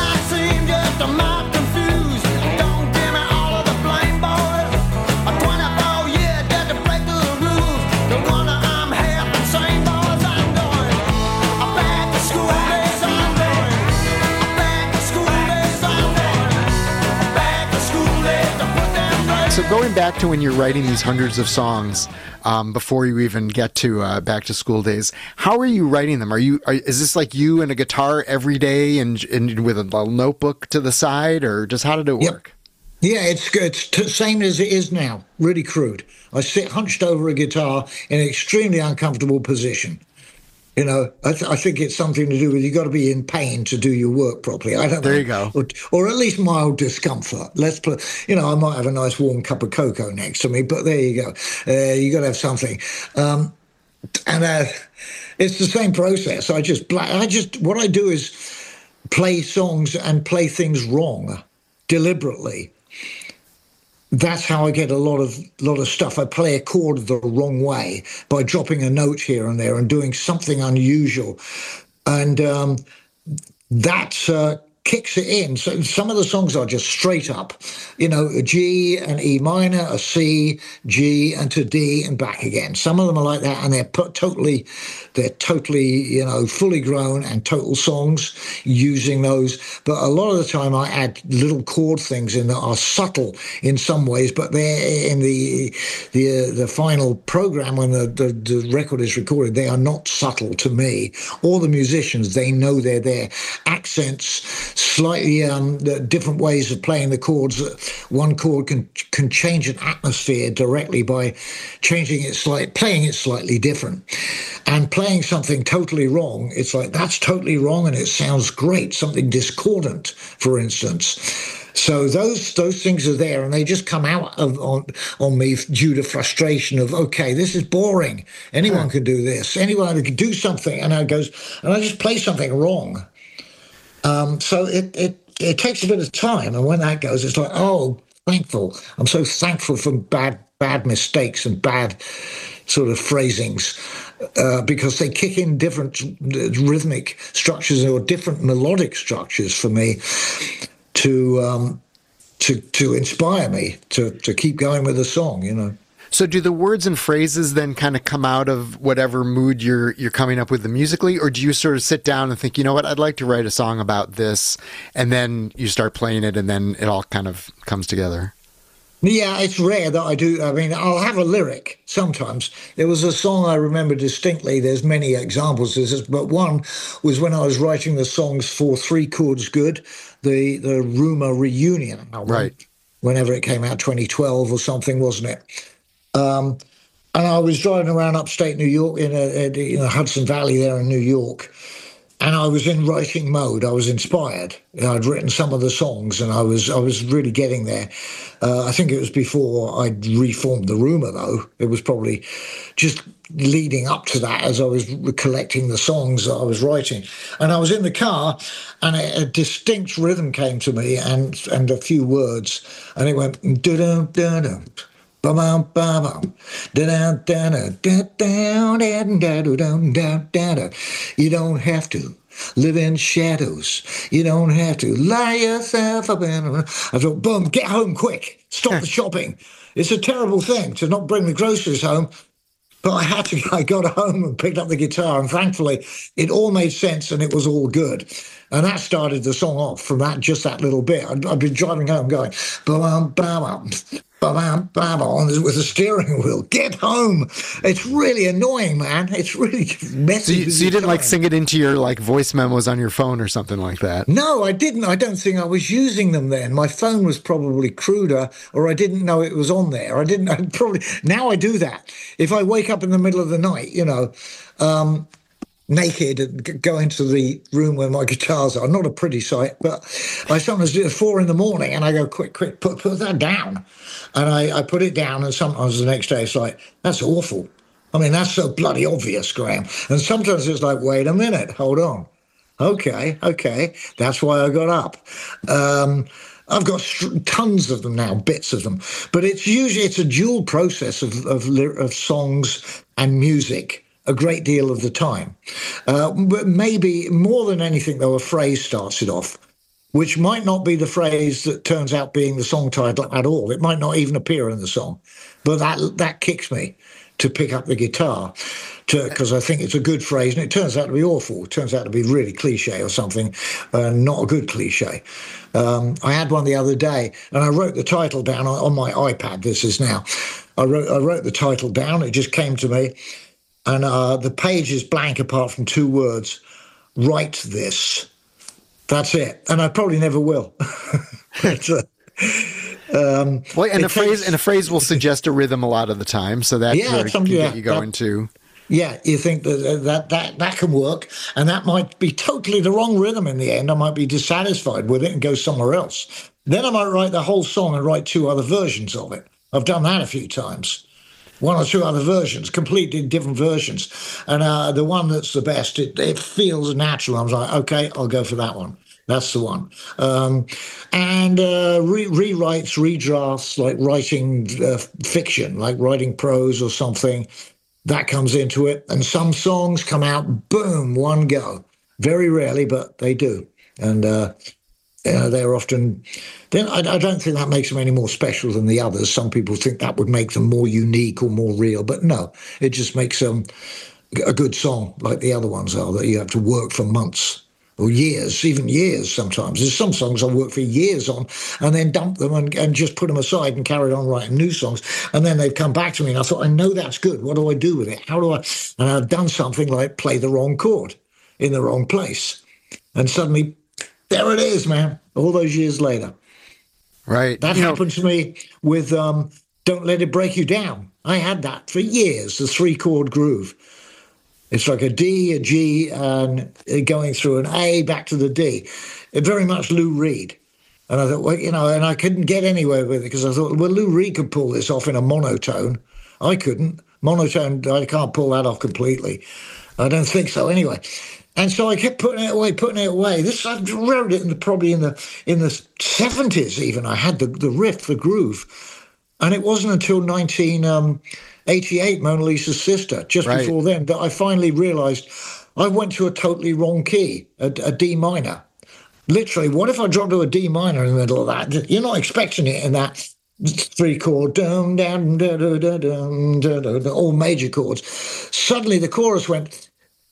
So going back to when you're writing these hundreds of songs, before you even get to back to school days, how are you writing them? Is this like you and a guitar every day and with a notebook to the side, or just how did it work? Yeah, it's good. It's same as it is now. Really crude. I sit hunched over a guitar in an extremely uncomfortable position. I think it's something to do with you got to be in pain to do your work properly. I don't know. There you go. Or at least mild discomfort. Let's put, I might have a nice warm cup of cocoa next to me, but there you go. You got to have something. And it's the same process. What I do is play songs and play things wrong deliberately. That's how I get a lot of stuff. I play a chord the wrong way by dropping a note here and there and doing something unusual, and that kicks it in. So some of the songs are just straight up, a G, an E minor, a C, G, and to D and back again. Some of them are like that, and they're totally, fully grown and total songs using those. But a lot of the time I add little chord things in that are subtle in some ways, but they're in the final program when the record is recorded, they are not subtle to me. All the musicians, they know they're there. Accents, slightly different ways of playing the chords. One chord can change an atmosphere directly by changing it playing it slightly different. And playing something totally wrong, it's like, that's totally wrong and it sounds great, something discordant, for instance. So those things are there, and they just come out on me due to frustration of, okay, this is boring. Anyone can do this. Anyone can do something, and I just play something wrong. So it takes a bit of time, and when that goes, it's like, oh, thankful. I'm so thankful for bad mistakes and bad sort of phrasings. Because they kick in different rhythmic structures or different melodic structures for me to inspire me to keep going with the song, you know. So do the words and phrases then kind of come out of whatever mood you're coming up with the musically, or do you sort of sit down and think, you know what, I'd like to write a song about this, and then you start playing it and then it all kind of comes together? Yeah, it's rare that I do. I mean, I'll have a lyric sometimes. There was a song I remember distinctly. There's many examples of this, but one was when I was writing the songs for Three Chords Good, the Rumour reunion album, right? Whenever it came out, 2012 or something, wasn't it? And I was driving around upstate New York in Hudson Valley there in New York. And I was in writing mode. I was inspired. I'd written some of the songs, and I was really getting there. I think it was before I'd reformed the Rumour, though. It was probably just leading up to that as I was collecting the songs that I was writing. And I was in the car, and a distinct rhythm came to me, and a few words, and it went dum dum dum. Bum bum bum, da da da da da. You don't have to live in shadows. You don't have to lie yourself up in. I thought, boom, get home quick. Stop the shopping. It's a terrible thing to not bring the groceries home. But I got home and picked up the guitar, and thankfully it all made sense and it was all good. And that started the song off from just that little bit. I'd been driving home going, ba-bum, ba-bum, ba-bum, ba-bum, with the steering wheel. Get home. It's really annoying, man. It's really messy. So you didn't like sing it into your like voice memos on your phone or something like that? No, I didn't. I don't think I was using them then. My phone was probably cruder, or I didn't know it was on there. Now I do that. If I wake up in the middle of the night, naked and go into the room where my guitars are. Not a pretty sight, but I sometimes do it at 4 a.m. and I go, quick, put that down. And I put it down, and sometimes the next day it's like, that's awful. I mean, that's so bloody obvious, Graham. And sometimes it's like, wait a minute, hold on. Okay, that's why I got up. I've got tons of them now, bits of them. But it's a dual process of songs and music a great deal of the time. But maybe more than anything, though, a phrase starts it off, which might not be the phrase that turns out being the song title at all. It might not even appear in the song. But that kicks me to pick up the guitar because I think it's a good phrase, and it turns out to be awful. It turns out to be really cliche or something, not a good cliche. I had one the other day, and I wrote the title down on my iPad. This is now. I wrote the title down. It just came to me. And the page is blank apart from 2 words. Write this. That's it. And I probably never will. A phrase will suggest a rhythm a lot of the time, so that can get you going too. Yeah, you think that can work, and that might be totally the wrong rhythm in the end. I might be dissatisfied with it and go somewhere else. Then I might write the whole song and write 2 other versions of it. I've done that a few times. 1 or 2 other versions, completely different versions. And the one that's the best, it feels natural. I was like, okay, I'll go for that one. That's the one. And rewrites, redrafts, like writing fiction, like writing prose or something, that comes into it. And some songs come out, boom, one go. Very rarely, but they do. And they're often... Then I don't think that makes them any more special than the others. Some people think that would make them more unique or more real, but no, it just makes them a good song like the other ones are that you have to work for months or years, even years sometimes. There's some songs I work for years on and then dump them and just put them aside and carried on writing new songs. And then they've come back to me and I thought, I know that's good. What do I do with it? And I've done something like play the wrong chord in the wrong place. And suddenly, there it is, man, all those years later. Right. That happened to me with Don't Let It Break You Down. I had that for years, the 3-chord groove. It's like a D, a G, and going through an A back to the D. Very much Lou Reed. And I thought, well, and I couldn't get anywhere with it because I thought, well, Lou Reed could pull this off in a monotone. I couldn't. Monotone, I can't pull that off completely. I don't think so anyway. And so I kept putting it away. This I wrote it probably in the 70s even. I had the riff, the groove. And it wasn't until 1988, Mona Lisa's Sister, just Right. before then, that I finally realized I went to a totally wrong key, a D minor. Literally, what if I dropped to a D minor in the middle of that? You're not expecting it in that three chord, dum, dum, dum, dum, dum, dum, dum, dum, all major chords. Suddenly the chorus went,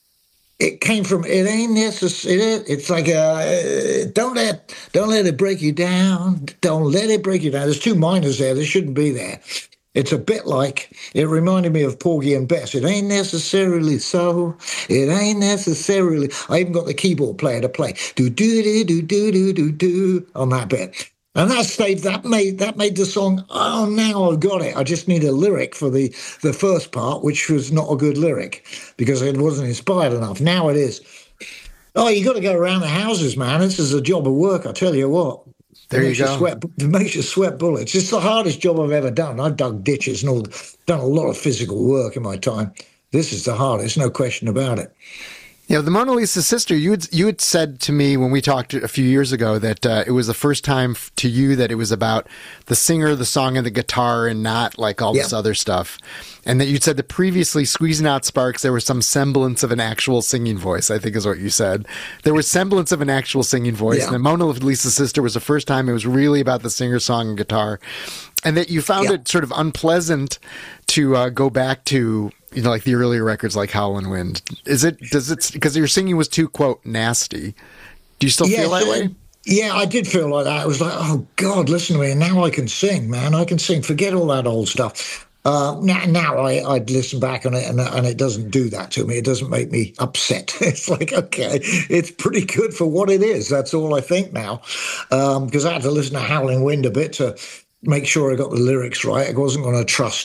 it came from, it ain't necessary. It's like, don't let it break you down. Don't let it break you down. There's two minors there. They shouldn't be there. It's a bit like, it reminded me of Porgy and Bess. It ain't necessarily so. It ain't necessarily. I even got the keyboard player to play do do do do do do do do on that bit, and that made the song. Oh, now I've got it. I just need a lyric for the first part, which was not a good lyric because it wasn't inspired enough. Now it is. Oh, you got to go around the houses, man. This is a job of work. I tell you what. There you go. It makes you sweat bullets. It's the hardest job I've ever done. I've dug ditches and done a lot of physical work in my time. This is the hardest, no question about it. The Mona Lisa's Sister, you had said to me when we talked a few years ago that it was the first time to you that it was about the singer, the song, and the guitar and not like all this other stuff. And that you said that previously, Squeezing Out Sparks, there was some semblance of an actual singing voice, I think is what you said. There was semblance of an actual singing voice. Yeah. And the Mona Lisa's Sister was the first time it was really about the singer, song, and guitar. And that you found it sort of unpleasant to go back to, like the earlier records like Howlin' Wind. Because your singing was too, quote, nasty. Do you still feel that way? Yeah, I did feel like that. I was like, oh, God, listen to me. And now I can sing, man. I can sing. Forget all that old stuff. Now I'd listen back on it and it doesn't do that to me. It doesn't make me upset. It's like, okay, it's pretty good for what it is. That's all I think now. Because I had to listen to Howlin' Wind a bit to make sure I got the lyrics right. I wasn't going to trust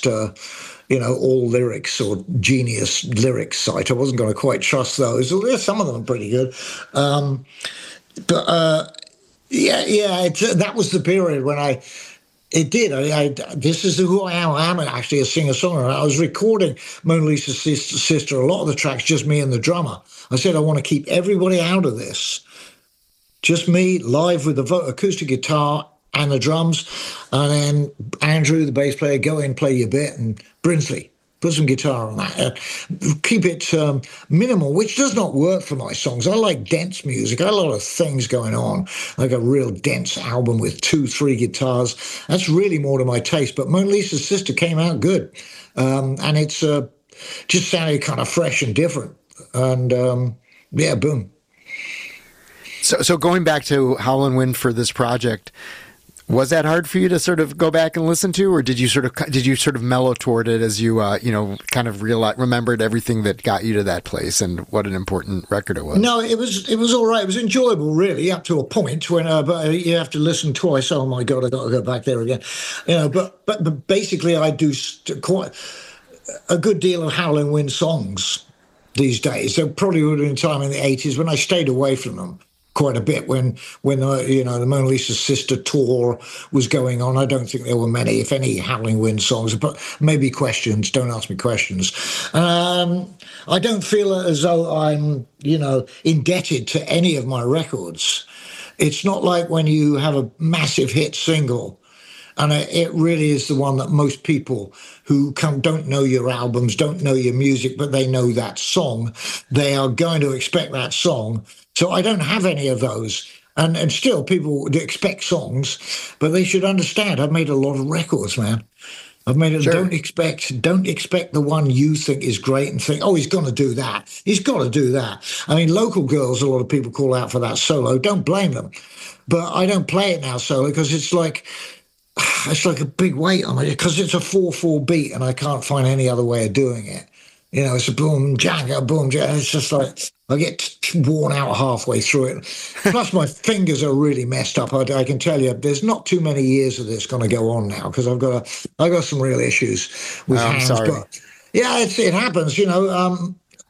All Lyrics or Genius Lyrics site. I wasn't going to quite trust those. Some of them are pretty good. That was the period when this is who I am. I am actually a singer-songwriter. I was recording Mona Lisa's Sister, a lot of the tracks, just me and the drummer. I said, I want to keep everybody out of this. Just me live with the acoustic guitar and the drums, and then Andrew, the bass player, go in, play your bit, and Brinsley, put some guitar on that. Keep it minimal, which does not work for my songs. I like dense music. I got a lot of things going on, like a real dense album with 2-3 guitars. That's really more to my taste. But Mona Lisa's Sister came out good, and it's just sounded kind of fresh and different. And boom. So going back to Howlin' Wind for this project, was that hard for you to sort of go back and listen to, or did you sort of mellow toward it as you kind of remembered everything that got you to that place and what an important record it was? No, it was all right. It was enjoyable, really, up to a point when but you have to listen twice. Oh my God, I got to go back there again. But basically, I do quite a good deal of Howlin' Wind songs these days. There probably would have been a time in the 80s when I stayed away from them quite a bit when the Mona Lisa's Sister tour was going on. I don't think there were many, if any, Howlin' Wind songs, but maybe Questions. Don't ask me questions. I don't feel as though I'm, indebted to any of my records. It's not like when you have a massive hit single, and it really is the one that most people who don't know your albums, don't know your music, but they know that song, they are going to expect that song. So I don't have any of those. And still people would expect songs, but they should understand I've made a lot of records, man. I've made it. Sure. Don't expect the one you think is great and think, oh, he's going to do that. He's got to do that. I mean, Local Girls, a lot of people call out for that solo. Don't blame them. But I don't play it now solo because it's like a big weight on it because it's a 4/4 beat and I can't find any other way of doing it. It's a boom, jagga, boom, jagga. It's just like I get worn out halfway through it. Plus, my fingers are really messed up. I can tell you, there's not too many years of this going to go on now because I've got some real issues with hands. Sorry. But yeah, it happens.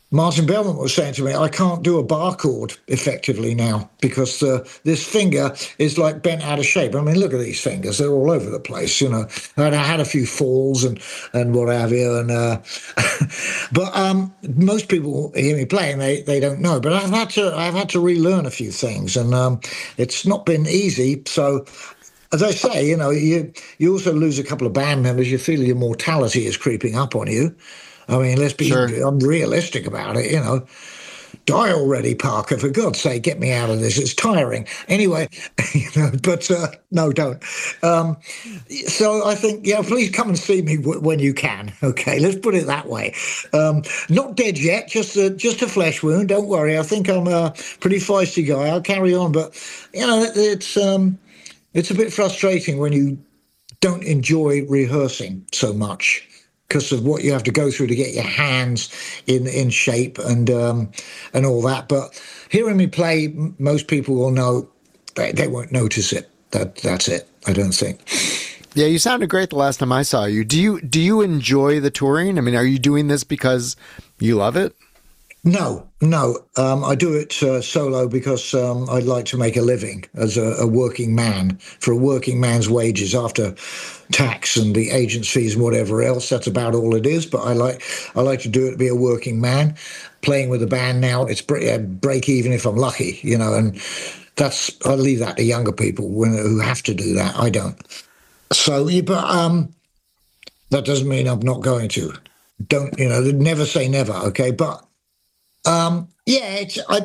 Martin Belmont was saying to me, I can't do a bar chord effectively now because this finger is like bent out of shape. I mean, look at these fingers; they're all over the place, you know. And I had a few falls and what have you, and but most people hear me playing, they don't know. But I've had to relearn a few things, and it's not been easy. So. As I say, you know, you also lose a couple of band members. You feel your mortality is creeping up on you. I mean, let's be Sure. realistic about it, you know. Die already, Parker, for God's sake, get me out of this. It's tiring. Anyway, you know, but no, don't. So I think, yeah, please come and see me when you can. Okay, let's put it that way. Not dead yet, just a flesh wound. Don't worry. I think I'm a pretty feisty guy. I'll carry on. But, you know, it's a bit frustrating when you don't enjoy rehearsing so much because of what you have to go through to get your hands in shape and all that. But hearing me play, most people will know they won't notice it. That's it. I don't think. Yeah, you sounded great the last time I saw you. Do you enjoy the touring? I mean, are you doing this because you love it? No. I do it solo because I'd like to make a living as a working man for a working man's wages after tax and the agent's fees and whatever else. That's about all it is. But I like to do it to be a working man. Playing with a band now, it's break even if I'm lucky, you know. And I'll leave that to younger people who have to do that. I don't. So, but that doesn't mean I'm not going to. Don't, you know? Never say never. Okay, but. Yeah,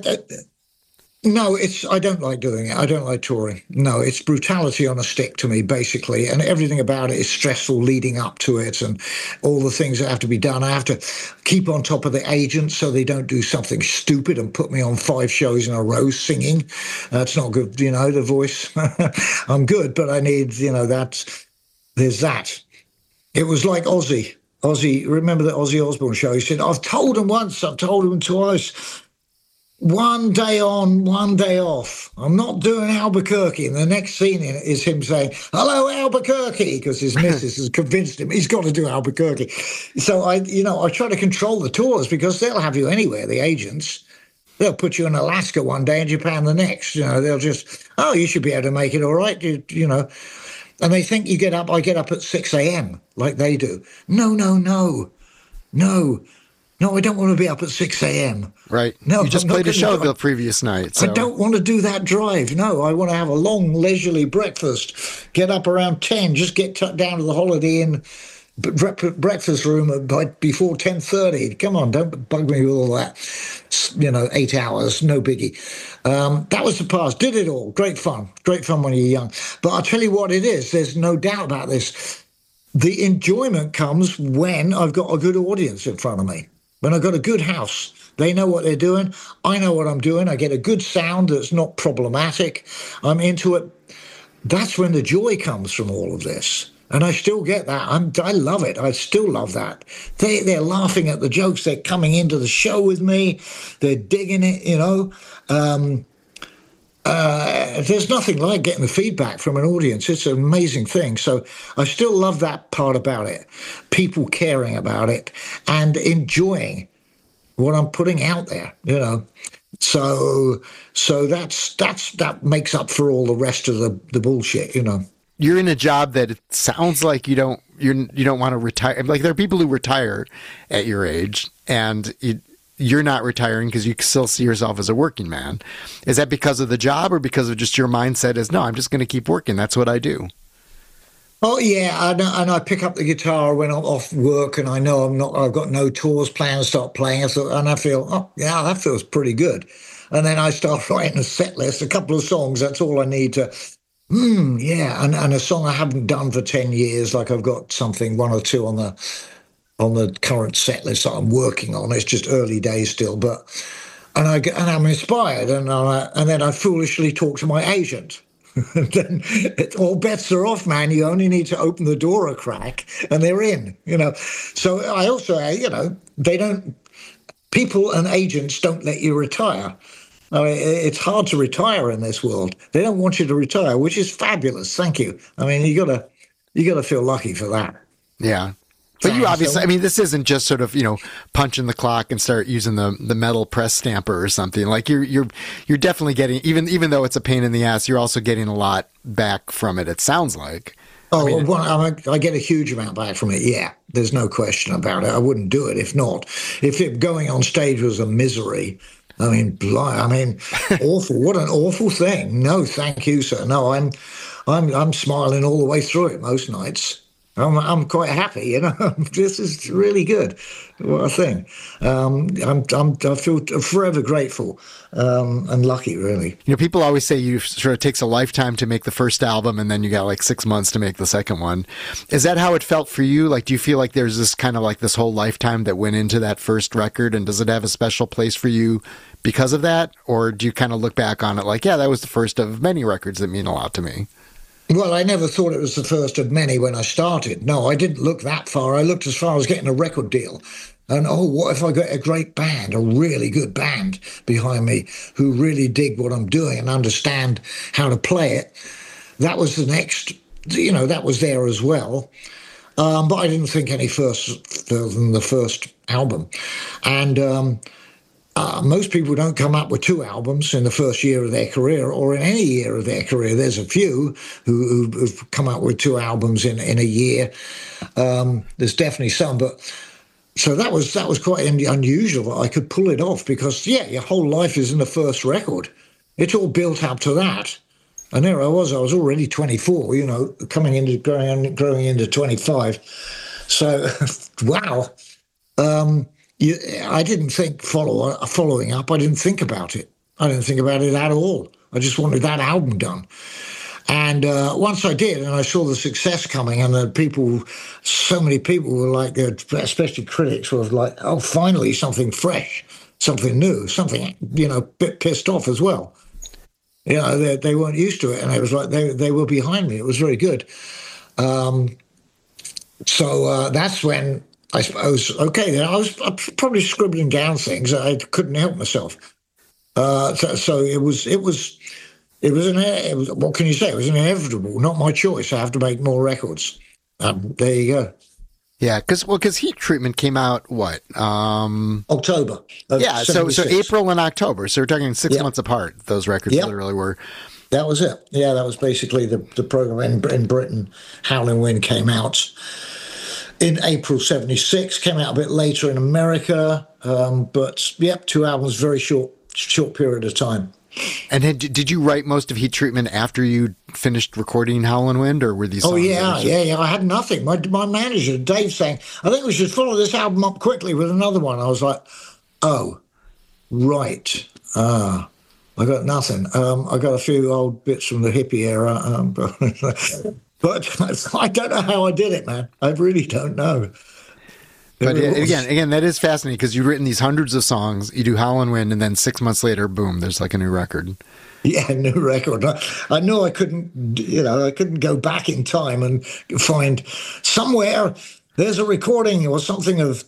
I don't like doing it. I don't like touring. No, it's brutality on a stick to me, basically. And everything about it is stressful leading up to it and all the things that have to be done. I have to keep on top of the agents so they don't do something stupid and put me on 5 shows in a row singing. That's not good, you know, the voice. I'm good, but I need, you know, there's that. It was like Ozzy. Remember the Ozzy Osbourne show? He said, I've told him once, I've told him twice. One day on, one day off. I'm not doing Albuquerque. And the next scene is him saying, hello, Albuquerque, because his missus has convinced him he's got to do Albuquerque. So I try to control the tours because they'll have you anywhere, the agents. They'll put you in Alaska one day and Japan the next. You know, they'll just, you should be able to make it all right, you know. And they think I get up at 6 a.m. like they do. No, I don't want to be up at 6 a.m. Right. No, you just played a show the previous night. So. I don't want to do that drive. No, I want to have a long, leisurely breakfast. Get up around 10, just get down to the Holiday Inn breakfast room before 10:30. Come on, don't bug me with all that. 8 hours, no biggie. That was the past. Did it all. Great fun when you're young. But I'll tell you what it is. There's no doubt about this. The enjoyment comes when I've got a good audience in front of me. When I've got a good house. They know what they're doing. I know what I'm doing. I get a good sound that's not problematic. I'm into it. That's when the joy comes from all of this. And I still get that. I love it. I still love that. They're laughing at the jokes. They're coming into the show with me. They're digging it, you know. There's nothing like getting the feedback from an audience. It's an amazing thing. So I still love that part about it. People caring about it and enjoying what I'm putting out there, you know. So that makes up for all the rest of the bullshit, you know. You're in a job that it sounds like you don't want to retire. Like there are people who retire at your age, and you're not retiring because you still see yourself as a working man. Is that because of the job or because of just your mindset? Is no, I'm just going to keep working. That's what I do. Oh yeah, and I pick up the guitar when I'm off work, and I know I've got no tours planned to start playing. And I feel, oh yeah, that feels pretty good. And then I start writing a set list, a couple of songs. That's all I need to. Yeah, and a song I haven't done for 10 years, like I've got something, 1 or 2 on the current set list that I'm working on. It's just early days still, and I'm inspired, and then I foolishly talk to my agent. Then all bets are off, man. You only need to open the door a crack, and they're in. You know. So I also, people and agents don't let you retire. I mean, it's hard to retire in this world. They don't want you to retire, which is fabulous. Thank you. I mean, you gotta feel lucky for that. Yeah. But you obviously, I mean, this isn't just sort of, punching the clock and start using the metal press stamper or something. Like you're definitely getting, even though it's a pain in the ass, you're also getting a lot back from it. It sounds like. I get a huge amount back from it. Yeah, there's no question about it. I wouldn't do it if not. If going on stage was a misery, awful. What an awful thing. No, thank you, sir. No, I'm smiling all the way through it most nights. I'm quite happy, This is really good. What a thing. I feel forever grateful and lucky, really. People always say you sort of takes a lifetime to make the first album, and then you got like 6 months to make the second one. Is that how it felt for you? Like, do you feel like there's this kind of like this whole lifetime that went into that first record, and does it have a special place for you because of that, or do you kind of look back on it like, yeah, that was the first of many records that mean a lot to me? Well, I never thought it was the first of many when I started. No, I didn't look that far. I looked as far as getting a record deal. And, what if I got a great band, a really good band behind me who really dig what I'm doing and understand how to play it? That was the next, that was there as well. But I didn't think any further than the first album. And most people don't come up with 2 albums in the first year of their career or in any year of their career. There's a few who've come up with 2 albums in a year. There's definitely some, but so that was quite unusual that I could pull it off because, your whole life is in the first record. It's all built up to that. And there I was already 24, growing into 25. So, wow. I didn't think following up. I didn't think about it. I didn't think about it at all. I just wanted that album done. And once I did, and I saw the success coming, and so many people were like, especially critics, were like, oh, finally something fresh, something new, something, a bit pissed off as well. They weren't used to it, and it was like they were behind me. It was very good. So that's when I suppose, then I was probably scribbling down things. I couldn't help myself. So it was what can you say? It was inevitable, not my choice. I have to make more records. There you go. Yeah, because Heat Treatment came out what? October. Yeah, so April and October. So we're talking 6 months apart. Those records literally were. That was it. Yeah, that was basically the program in Britain. Howling Wind came out in April '76, came out a bit later in America, but 2 albums, very short period of time. And did you write most of Heat Treatment after you finished recording Howlin' Wind, or were these songs? Oh, yeah. I had nothing. My manager, Dave, saying, I think we should follow this album up quickly with another one. I was like, oh, right. I got nothing. I got a few old bits from the hippie era, but I don't know how I did it, man. I really don't know. But again, that is fascinating because you've written these hundreds of songs. You do Howlin' Wind, and then 6 months later, boom, there's like a new record. Yeah, new record. I knew I couldn't go back in time and find somewhere there's a recording or something of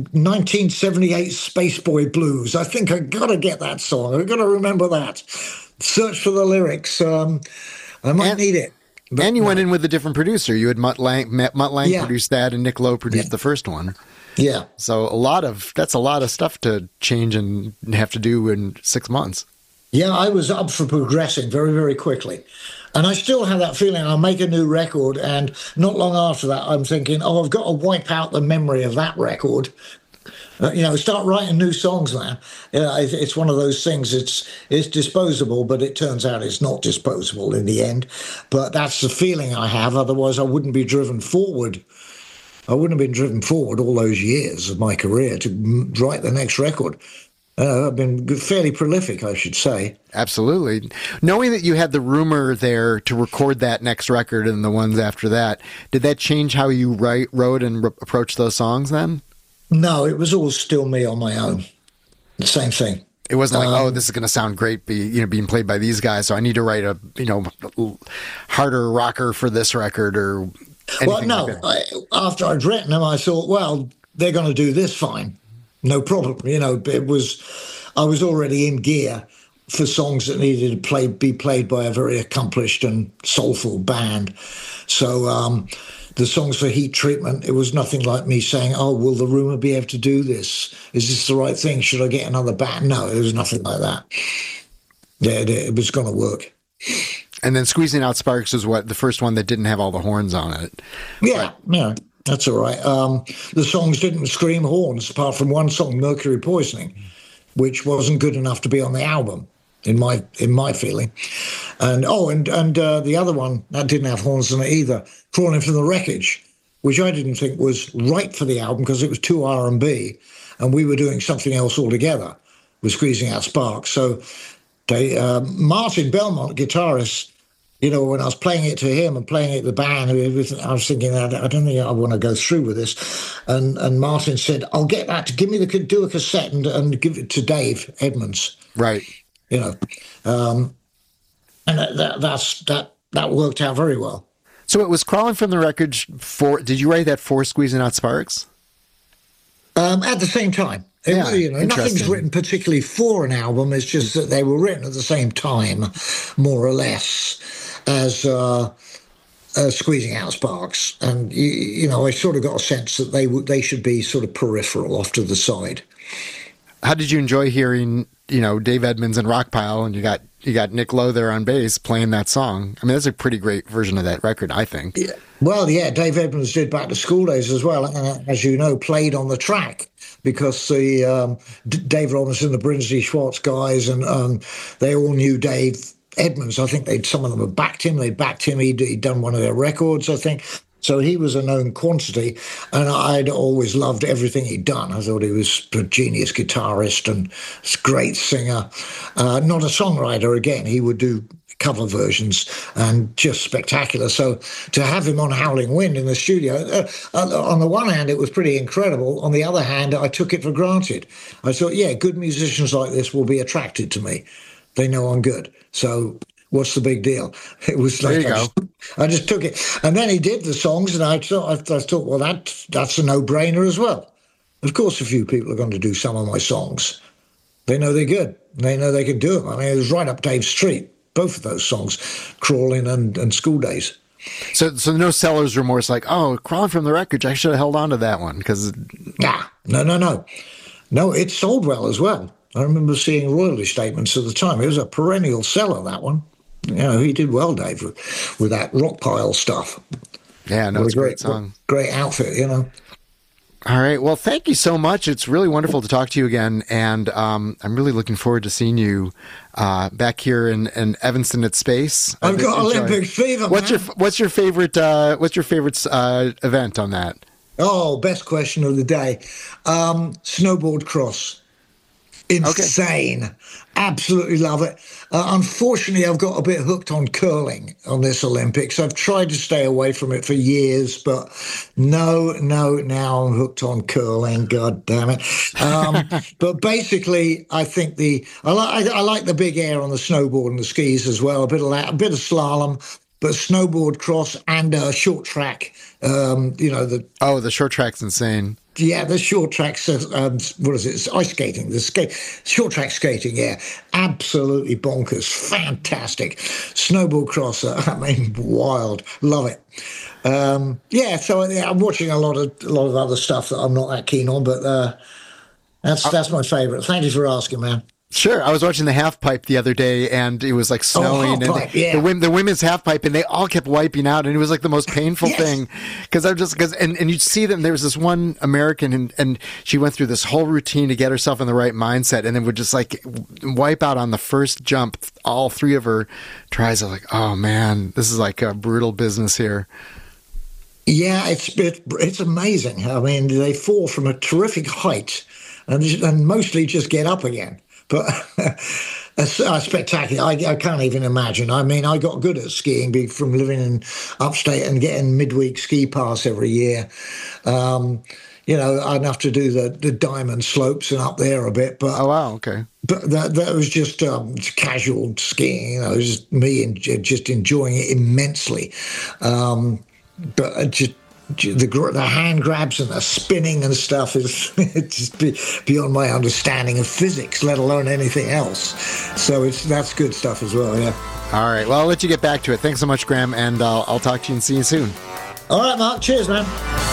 1978 Space Boy Blues. I think I got to get that song. I got to remember that. Search for the lyrics. I might need it. And you went in with a different producer. You had Mutt Lange produced that, and Nick Lowe produced the first one. Yeah. So that's a lot of stuff to change and have to do in 6 months. Yeah, I was up for progressing very, very quickly. And I still have that feeling I'll make a new record, and not long after that, I'm thinking, I've got to wipe out the memory of that record. Start writing new songs now. It's one of those things. It's disposable, but it turns out it's not disposable in the end. But that's the feeling I have. Otherwise, I wouldn't be driven forward. I wouldn't have been driven forward all those years of my career to write the next record. I've been fairly prolific, I should say. Absolutely. Knowing that you had the rumor there to record that next record and the ones after that, did that change how you wrote and approached those songs then? No, it was all still me on my own. The same thing. It wasn't like, this is going to sound great, being played by these guys, so I need to write a, harder rocker for this record or anything. Well, no. Like after I'd written them, I thought, well, they're going to do this fine. No problem. I was already in gear for songs that needed to be played by a very accomplished and soulful band. So the songs for Heat Treatment, it was nothing like me saying, oh, will the Rumour be able to do this? Is this the right thing? Should I get another band? No, it was nothing like that. Yeah, it was going to work. And then Squeezing Out Sparks was the first one that didn't have all the horns on it. Yeah, yeah, that's all right. The songs didn't scream horns, apart from one song, Mercury Poisoning, which wasn't good enough to be on the album, in my feeling. And the other one that didn't have horns on it either, Crawling from the Wreckage, which I didn't think was right for the album because it was too R&B, and we were doing something else altogether with Squeezing Out Sparks. So Martin Belmont, guitarist, when I was playing it to him and playing it to the band, I was thinking, I don't think I want to go through with this. And Martin said, I'll get that. Do a cassette and give it to Dave Edmunds. Right. And that worked out very well. So it was Crawling from the Wreckage did you write that for Squeezing Out Sparks? At the same time. Nothing's written particularly for an album. It's just that they were written at the same time, more or less, as Squeezing Out Sparks. And, I sort of got a sense that they should be sort of peripheral, off to the side. How did you enjoy hearing, Dave Edmunds and Rockpile, and you got Nick Lowe there on bass playing that song? I mean, that's a pretty great version of that record, I think. Yeah. Well, yeah, Dave Edmunds did Back to School Days as well, and as you know, played on the track because the Dave Robinson, the Brinsley Schwartz guys, and they all knew Dave Edmunds. I think some of them had backed him. They backed him. He'd done one of their records, I think. So he was a known quantity, and I'd always loved everything he'd done. I thought he was a genius guitarist and a great singer. Not a songwriter, again. He would do cover versions and just spectacular. So to have him on Howling Wind in the studio, on the one hand, it was pretty incredible. On the other hand, I took it for granted. I thought, yeah, good musicians like this will be attracted to me. They know I'm good. So what's the big deal? It was like I just took it, and then he did the songs, and I thought, well, that's a no-brainer as well. Of course, a few people are going to do some of my songs. They know they're good. They know they can do them. I mean, it was right up Dave's street. Both of those songs, Crawling and School Days. So no seller's remorse, like, oh, Crawling from the Wreckage, I should have held on to that one because. No, it sold well as well. I remember seeing royalty statements at the time. It was a perennial seller, that one. He did well, Dave, with that Rockpile stuff. Yeah, no, it's a great song. Great outfit, All right. Well, thank you so much. It's really wonderful to talk to you again. And I'm really looking forward to seeing you back here in Evanston at Space. I've got Olympic fever, man. What's your favorite event on that? Oh, best question of the day. Snowboard cross. Insane. Okay. Absolutely love it. Unfortunately, I've got a bit hooked on curling on this Olympics. I've tried to stay away from it for years, but now I'm hooked on curling. God damn it. But basically, I think I like the big air on the snowboard and the skis as well. A bit of slalom, but snowboard cross and short track. The short track's insane. Yeah, the short track, what is it? It's ice skating. Short track skating, yeah. Absolutely bonkers. Fantastic. Snowboard crosser, wild. Love it. So I'm watching a lot of other stuff that I'm not that keen on, but that's my favorite. Thank you for asking, man. Sure. I was watching the half pipe the other day, and it was like snowing, the women's half pipe, and they all kept wiping out, and it was like the most painful thing because you'd see them. There was this one American, and she went through this whole routine to get herself in the right mindset, and then would just like wipe out on the first jump. All three of her tries. I'm like, oh man, this is like a brutal business here. Yeah, it's amazing. I mean, they fall from a terrific height, and mostly just get up again. But spectacular. I can't even imagine. I mean, I got good at skiing from living in upstate and getting midweek ski pass every year. I'd have to do the diamond slopes and up there a bit. But oh wow, okay. But that was just casual skiing. It was just me and just enjoying it immensely. But just the hand grabs and the spinning and stuff is just beyond my understanding of physics, let alone anything else. So that's good stuff as well, yeah. All right. Well, I'll let you get back to it. Thanks so much, Graham, and I'll talk to you and see you soon. All right, Mark. Cheers, man.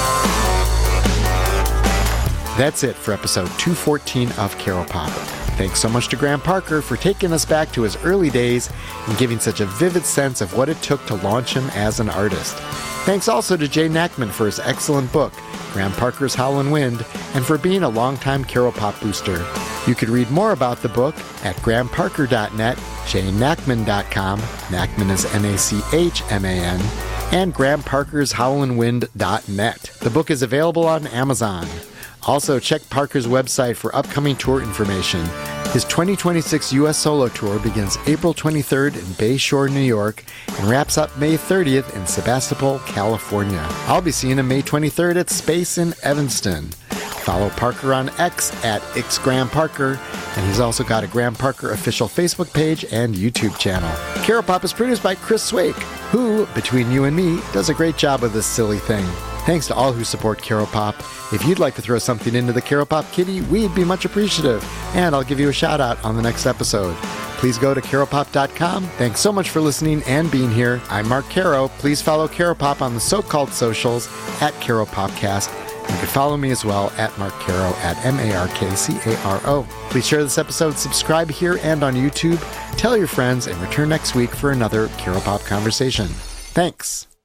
That's it for episode 214 of Caro Pop. Thanks so much to Graham Parker for taking us back to his early days and giving such a vivid sense of what it took to launch him as an artist. Thanks also to Jay Nachman for his excellent book, Graham Parker's Howlin' Wind, and for being a longtime Caro Pop booster. You could read more about the book at grahamparker.net, jaynachman.com, Nachman is Nachman, and grahamparkershowlinwind.net. The book is available on Amazon. Also, check Parker's website for upcoming tour information. His 2026 U.S. solo tour begins April 23rd in Bay Shore, New York, and wraps up May 30th in Sebastopol, California. I'll be seeing him May 23rd at Space in Evanston. Follow Parker on X at @XGrahamParker, and he's also got a Graham Parker official Facebook page and YouTube channel. Caro Pop is produced by Chris Swake, who, between you and me, does a great job of this silly thing. Thanks to all who support Caro Pop. If you'd like to throw something into the Caro Pop kitty, we'd be much appreciative, and I'll give you a shout out on the next episode. Please go to caropop.com. Thanks so much for listening and being here. I'm Mark Caro. Please follow Caro Pop on the so-called socials at Caro Popcast. You can follow me as well at Mark Caro at MarkCaro. Please share this episode, subscribe here and on YouTube, tell your friends, and return next week for another Caro Pop conversation. Thanks.